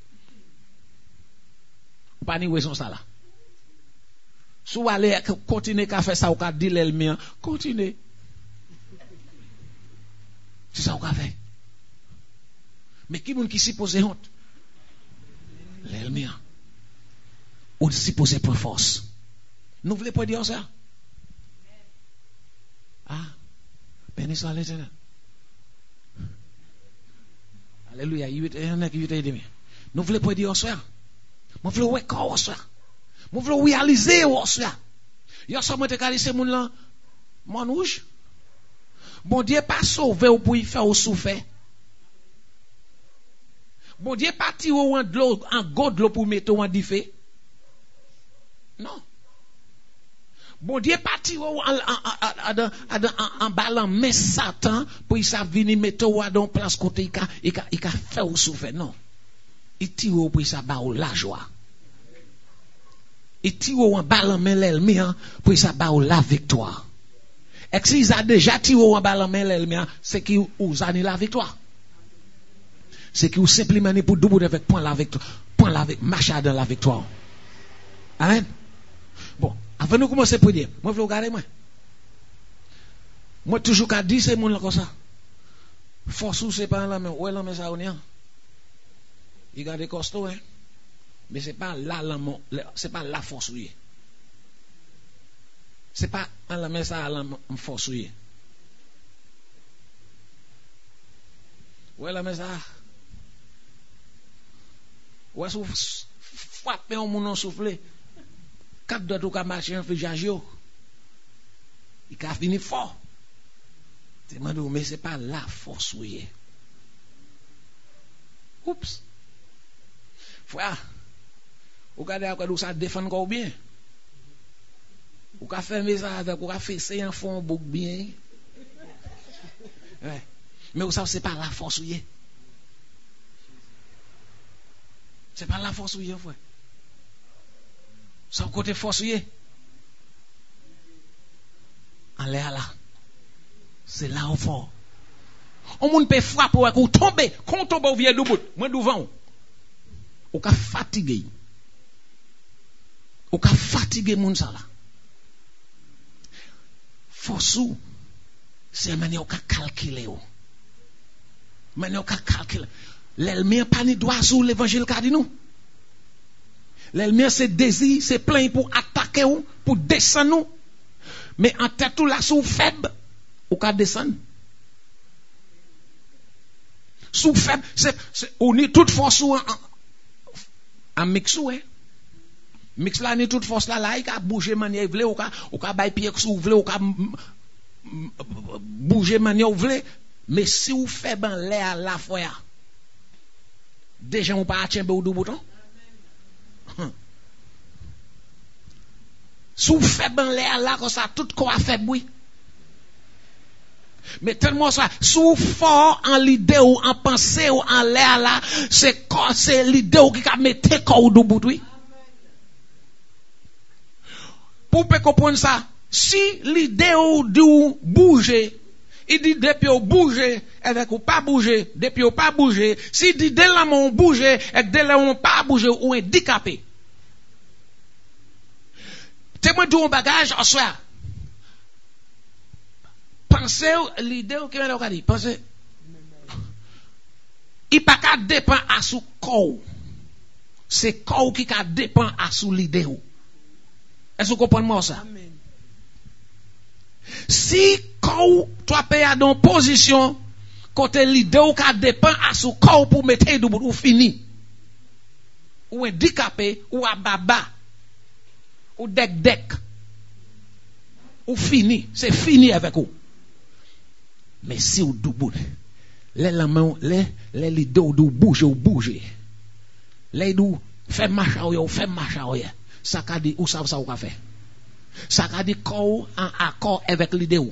Ou pas ni raison ça là. Si vous allez continuer à faire ça, vous allez dire l'ennemi, continuez. C'est ça que vous avez fait. Mais qui est-ce qui s'y pose honte? L'ennemi. Ou s'y pose pour force. Nous voulons pas dire ça? Ah, béni soit l'Éternel. Alléluia. Il y en a qui veulent aider. Nous voulons pas dire ça? Nous voulons ouais quoi ça? Nous voulons réaliser ça. Yo so moi te ka laisser moun là mon rouge. Bon Dieu pas sauver ou pour y faire ou souffrir. Bon Dieu pas tirer en de l'eau en god de l'eau pour mettre en diffé. Non. Bon Dieu pas tirer en en en en ballant mais Satan pour y ça venir mettre ou dans place côté il ka il ka il ka faire ou souffrir non. Il tire pour y ça ba ou la joie. il tire en bas en main l'ennemi pour ça ba la victoire. Et si ils a déjà tiré en bas en main l'ennemi, c'est qui vous a la victoire. C'est qui vous simplement pour double avec point la victoire, point la marcher dans la victoire. Amen. Bon, avant de commencer pour dire, moi je veux regarder moi. Moi toujours qu'à dire c'est mon là comme ça. Force ou c'est pas là mais ouais là mais ça on y a. Il garde costaud hein. Mais c'est pas là là c'est pas la force oui. C'est pas en la mais ça la force oui. Ouais là mais ça. Ouais sou frapper on mon souffler. Quatre doigts tout ka marcher en fait jagio. Il a fini fort. Mais ce n'est pas la force où il est. Oups. Frère, vous regardez à quoi ça défend encore bien. Vous avez fait ça avec, vous avez fait ça en fond beaucoup bien. Ouais. Mais vous savez, ce n'est pas la force où il est. Ce n'est pas la force où il est, frère. C'est le côté force où il est. En l'air là. C'est là au fond. On moun peut frapper ou tomber, quand tombe ou vient debout, moi devant. Ou ka fatigué. Ou ka fatigué moun ça là. Force ou c'est manière ou ka calculer ou. Manière ou ka calculer. L'ennemi pas ni droit sur l'évangile qu'a dit nous. L'ennemi c'est désir, c'est plein pour attaquer ou, pour descendre nous. Mais en tête tout là sous faible ou ka descendre. Sous faible, c'est on est toute force ou en, en mix ou hein. Mix là ni toute force là là il ka bouger manière vle ou ka ou ka bay pied sous vle ou ka bouger manière vle mais si ou faible en l'air la fois déjà on pas atteindre ou deux boutons. Sous faible en l'air là comme ça tout quoi faible oui. Mais tellement ça, sous fort en l'idée ou en pensée ou en l'air là, c'est c'est l'idée qui a mettre corps de bout oui. Pour peut comprendre ça, si l'idée ou de bouger, il dit depuis ou bouger, avec ou pas bouger, depuis ou pas bouger, si dit dès là on bouger, et dès là on pas bouger ou handicapé. Témoin de un bagage en soi. Pensez l'idée qui m'a dit, pensez, il pas qu'à dépend à sous corps. C'est corps qui qu'à dépend à sous l'idée. Est-ce que vous comprenez moi ça? Amen. Si corps, toi paye dans position, côté l'idée qui dépend à sous corps pour mettre debout ou fini. Ou handicapé, ou ababa, ou dek dek, ou fini, c'est fini avec vous. Mais si vous debout, les mains, les les l'idée ou bouger ou bouger, les dou fait marcher ou fait marcher ou ça qu'a dit ou ça ça ou qu'a fait, ça qu'a dit corps en accord avec l'idée ou.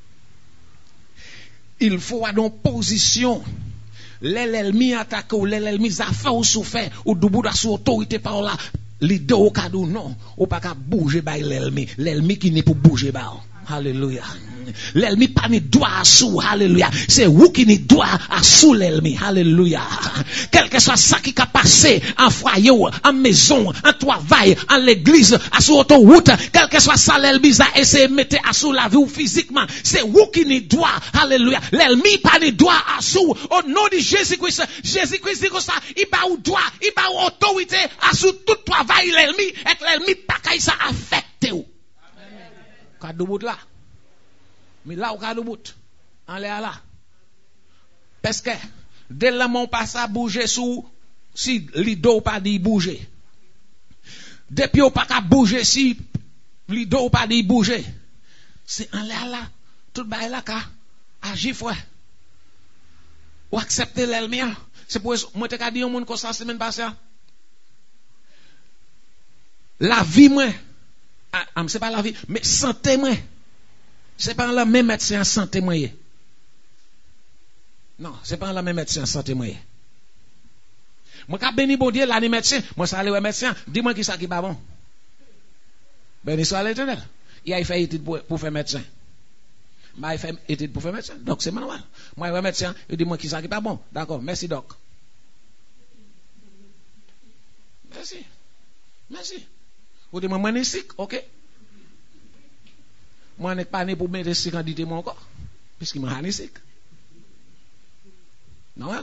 Il faut avoir une position. L'ennemi attaque ou l'ennemi a fait ou souffert ou debout à sous autorité par là. L'idée au cadeau non, ou pas qu'à bouger by l'ennemi, l'ennemi qui n'est pour bouger bah. Alléluia. L'ennemi pas ni droit à sous, alléluia. C'est vous qui ni droit à sous l'ennemi, alléluia. Quel que soit ça qui a passé en foyer, en maison, en travail, en l'église, à sous autoroute, quel que soit ça l'ennemi a essayé de mettre à sous la vie ou physiquement, c'est vous qui ni droit, alléluia. L'ennemi pas ni droit à sous, au nom de Jésus-Christ, Jésus-Christ dit comme ça, il pas ou droit, il pas ou autorité à sous tout travail l'ennemi, et l'ennemi pas qu'à ça affecté ou. Cadeau bout là. Mais là, au cadeau bout. En l'air là. Parce que, dès le moment où passe à bouger sous, si l'ido pas dit bouger. Depuis ou pas qu'à bouger si l'ido pas dit bouger. C'est en l'air là. Tout le bail là qu'à agir, frère. Ou accepter l'ennemi. C'est pour moi, je t'ai dit au monde comme ça, semaine passée. La vie, moi. Ah, c'est pas la vie, mais santé moi. C'est pas la même médecin santé moi. Non, c'est pas la même médecin santé moi. Moi quand béni bon Dieu là les médecins, moi ça aller médecin, dis-moi qui ça qui pas bon. Ben soit l'éternel. Il a fait étude pour, pour faire médecin. Bah, il fait étude pour faire médecin. Donc c'est normal. Moi, je vais médecin, il dit moi qui ça qui pas bon. D'accord, merci doc. Merci. Merci. Vous dites moi moi sick, OK? Moi n'est pas né pour mettre sick en dit mon corps. Puisqu'il m'a né sick. Normal.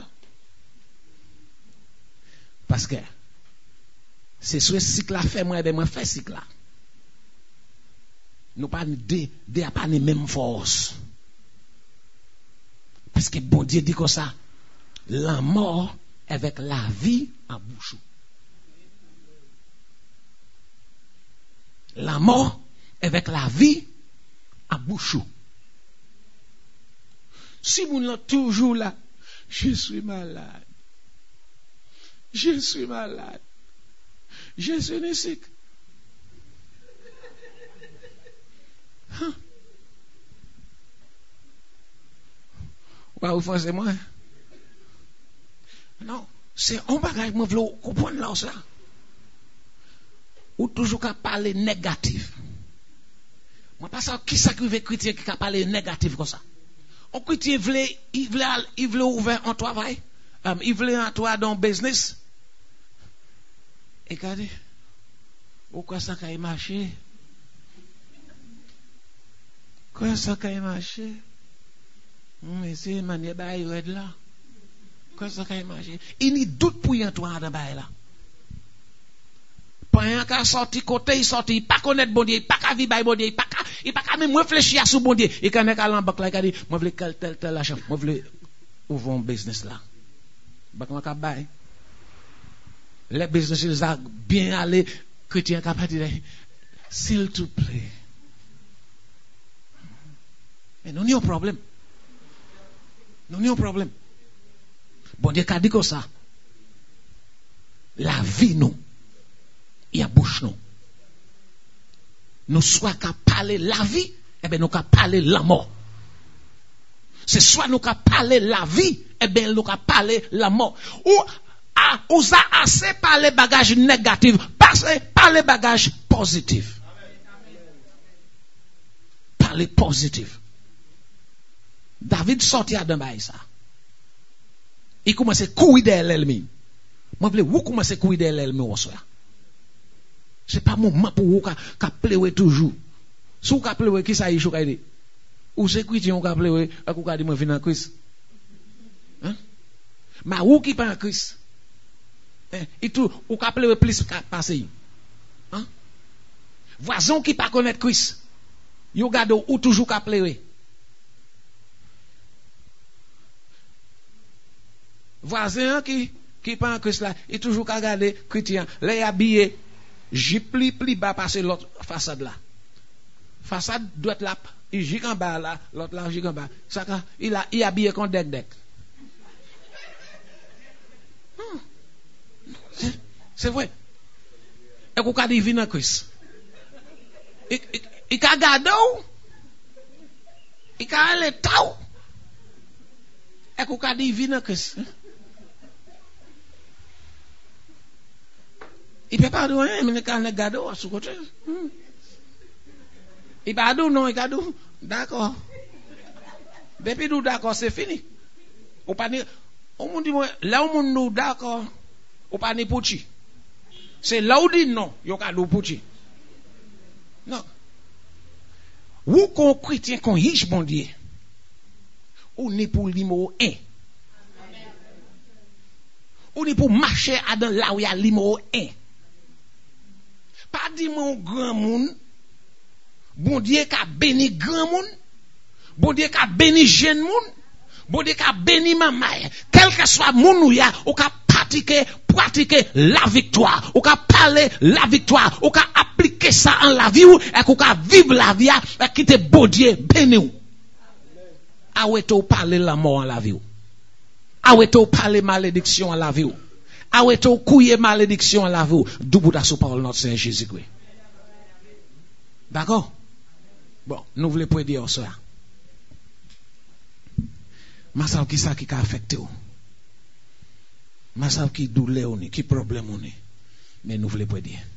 Parce que c'est ce cycle là fait moi ben moi fait cycle là. Nous pas de de pas les mêmes forces. Parce que bon Dieu dit comme ça, la mort avec la vie en bouche. La mort avec la vie en bouche. Si vous l'êtes toujours là, je suis malade. Je suis malade. Je suis nésique. Hein? Ou vous moi? Non, c'est un bagage que je veux comprendre là, ça. Ou toujours qu'à parler négatif. Moi, pas ça, qui s'accuse chrétien qui a parlé négatif comme ça? Un chrétien veut, il veut, il veut ouvrir un travail, um, il veut un travail dans le business. Et regardez, pourquoi ça a marché? Quoi ça a marché? Mais c'est une manière de là. Quoi ça a marché? Il y a doute pour y entrer dans là. Pas un cas sorti côté, il sorti, il pas connaître bon Dieu, il pas qu'à vivre bon Dieu, il pas qu'à, il pas qu'à même réfléchir à ce bon Dieu. Il connaît qu'à l'embarque là, il dit, moi je veux tel tel tel argent, moi je veux ouvrir un business là. Bah comment qu'à bail? Les business ils a bien allé, chrétien qu'à pas dire, s'il te plaît. Mais nous n'avons pas un problème. Nous n'avons pas un problème. Bon Dieu qu'a dit comme ça. La vie nous. Il y a bouche nous. Nous soit qu'à parler la vie, eh bien nous qu'à parler la mort. C'est soit nous qu'à parler la vie, eh bien nous qu'à parler la mort. Ou à ou ça assez parler bagages négatifs, passer parler bagages positifs. Parler positif. David sortit à d'un bail ça. Il commence à courir derrière l'ennemi. Moi je veux vous commencez à courir derrière l'ennemi au soir. C'est pas moment pour vous qu'à pleurer toujours. Si vous pleurer qui ça y est, ou c'est chrétien qui pleurer, à vous dit moi venir en Christ. Hein? Mais vous qui pas en Christ. Hein? Et tout ou pleurer plus qu'à passer. Hein? Voisin qui pas connaître Christ. Yo gade ou toujours qu'à pleurer. Voisin qui qui pas en Christ là, il toujours qu'à regarder chrétien, les habillés j'ai pli pli bas passer l'autre façade là. Façade doit être là, il gigue en bas là, l'autre là gigue en bas. Ça il a il habillé comme deck deck. Hmm. C'est, c'est vrai. Et qu'on a dit vient en Christ. Il il a gardé ou il a allé tao. Et qu'on a dit vient en Christ. Il peut pas dire rien, mais quand on regarde à ce côté. Il pas dire non, il pas dire d'accord. Depuis nous d'accord, c'est fini. On pas dire, on dit là où on nous d'accord, on pas dire pouchi. C'est là où dit non, il y a dire pouchi. Non. Ou qu'on chrétien qu'on riche bon Dieu. On est pour numéro un. On est pour marcher à dans là où il y a numéro un. Pas dit mon grand monde, bon Dieu qui a béni grand monde, bon Dieu qui a béni jeune monde, bon Dieu qui a béni maman, quel que soit monde ou ya, ou ka pratiquer, pratiquer la victoire, ou ka parler la victoire, ou ka appliquer ça en la vie ou, et ou ka vivre la vie, et qui te bon Dieu béni ou. A ou te parler la mort en la vie ou. A ou te parler malédiction en la vie ou. A ou te couiller malédiction en la vie ou. D'où bout sous parole notre Seigneur Jésus-Christ. D'accord? Bon, nous voulons pas dire ça. Ma savent qui ça qui a affecté ou. Ma savent qui douleur ou qui problème ou. Mais nous voulons pas dire.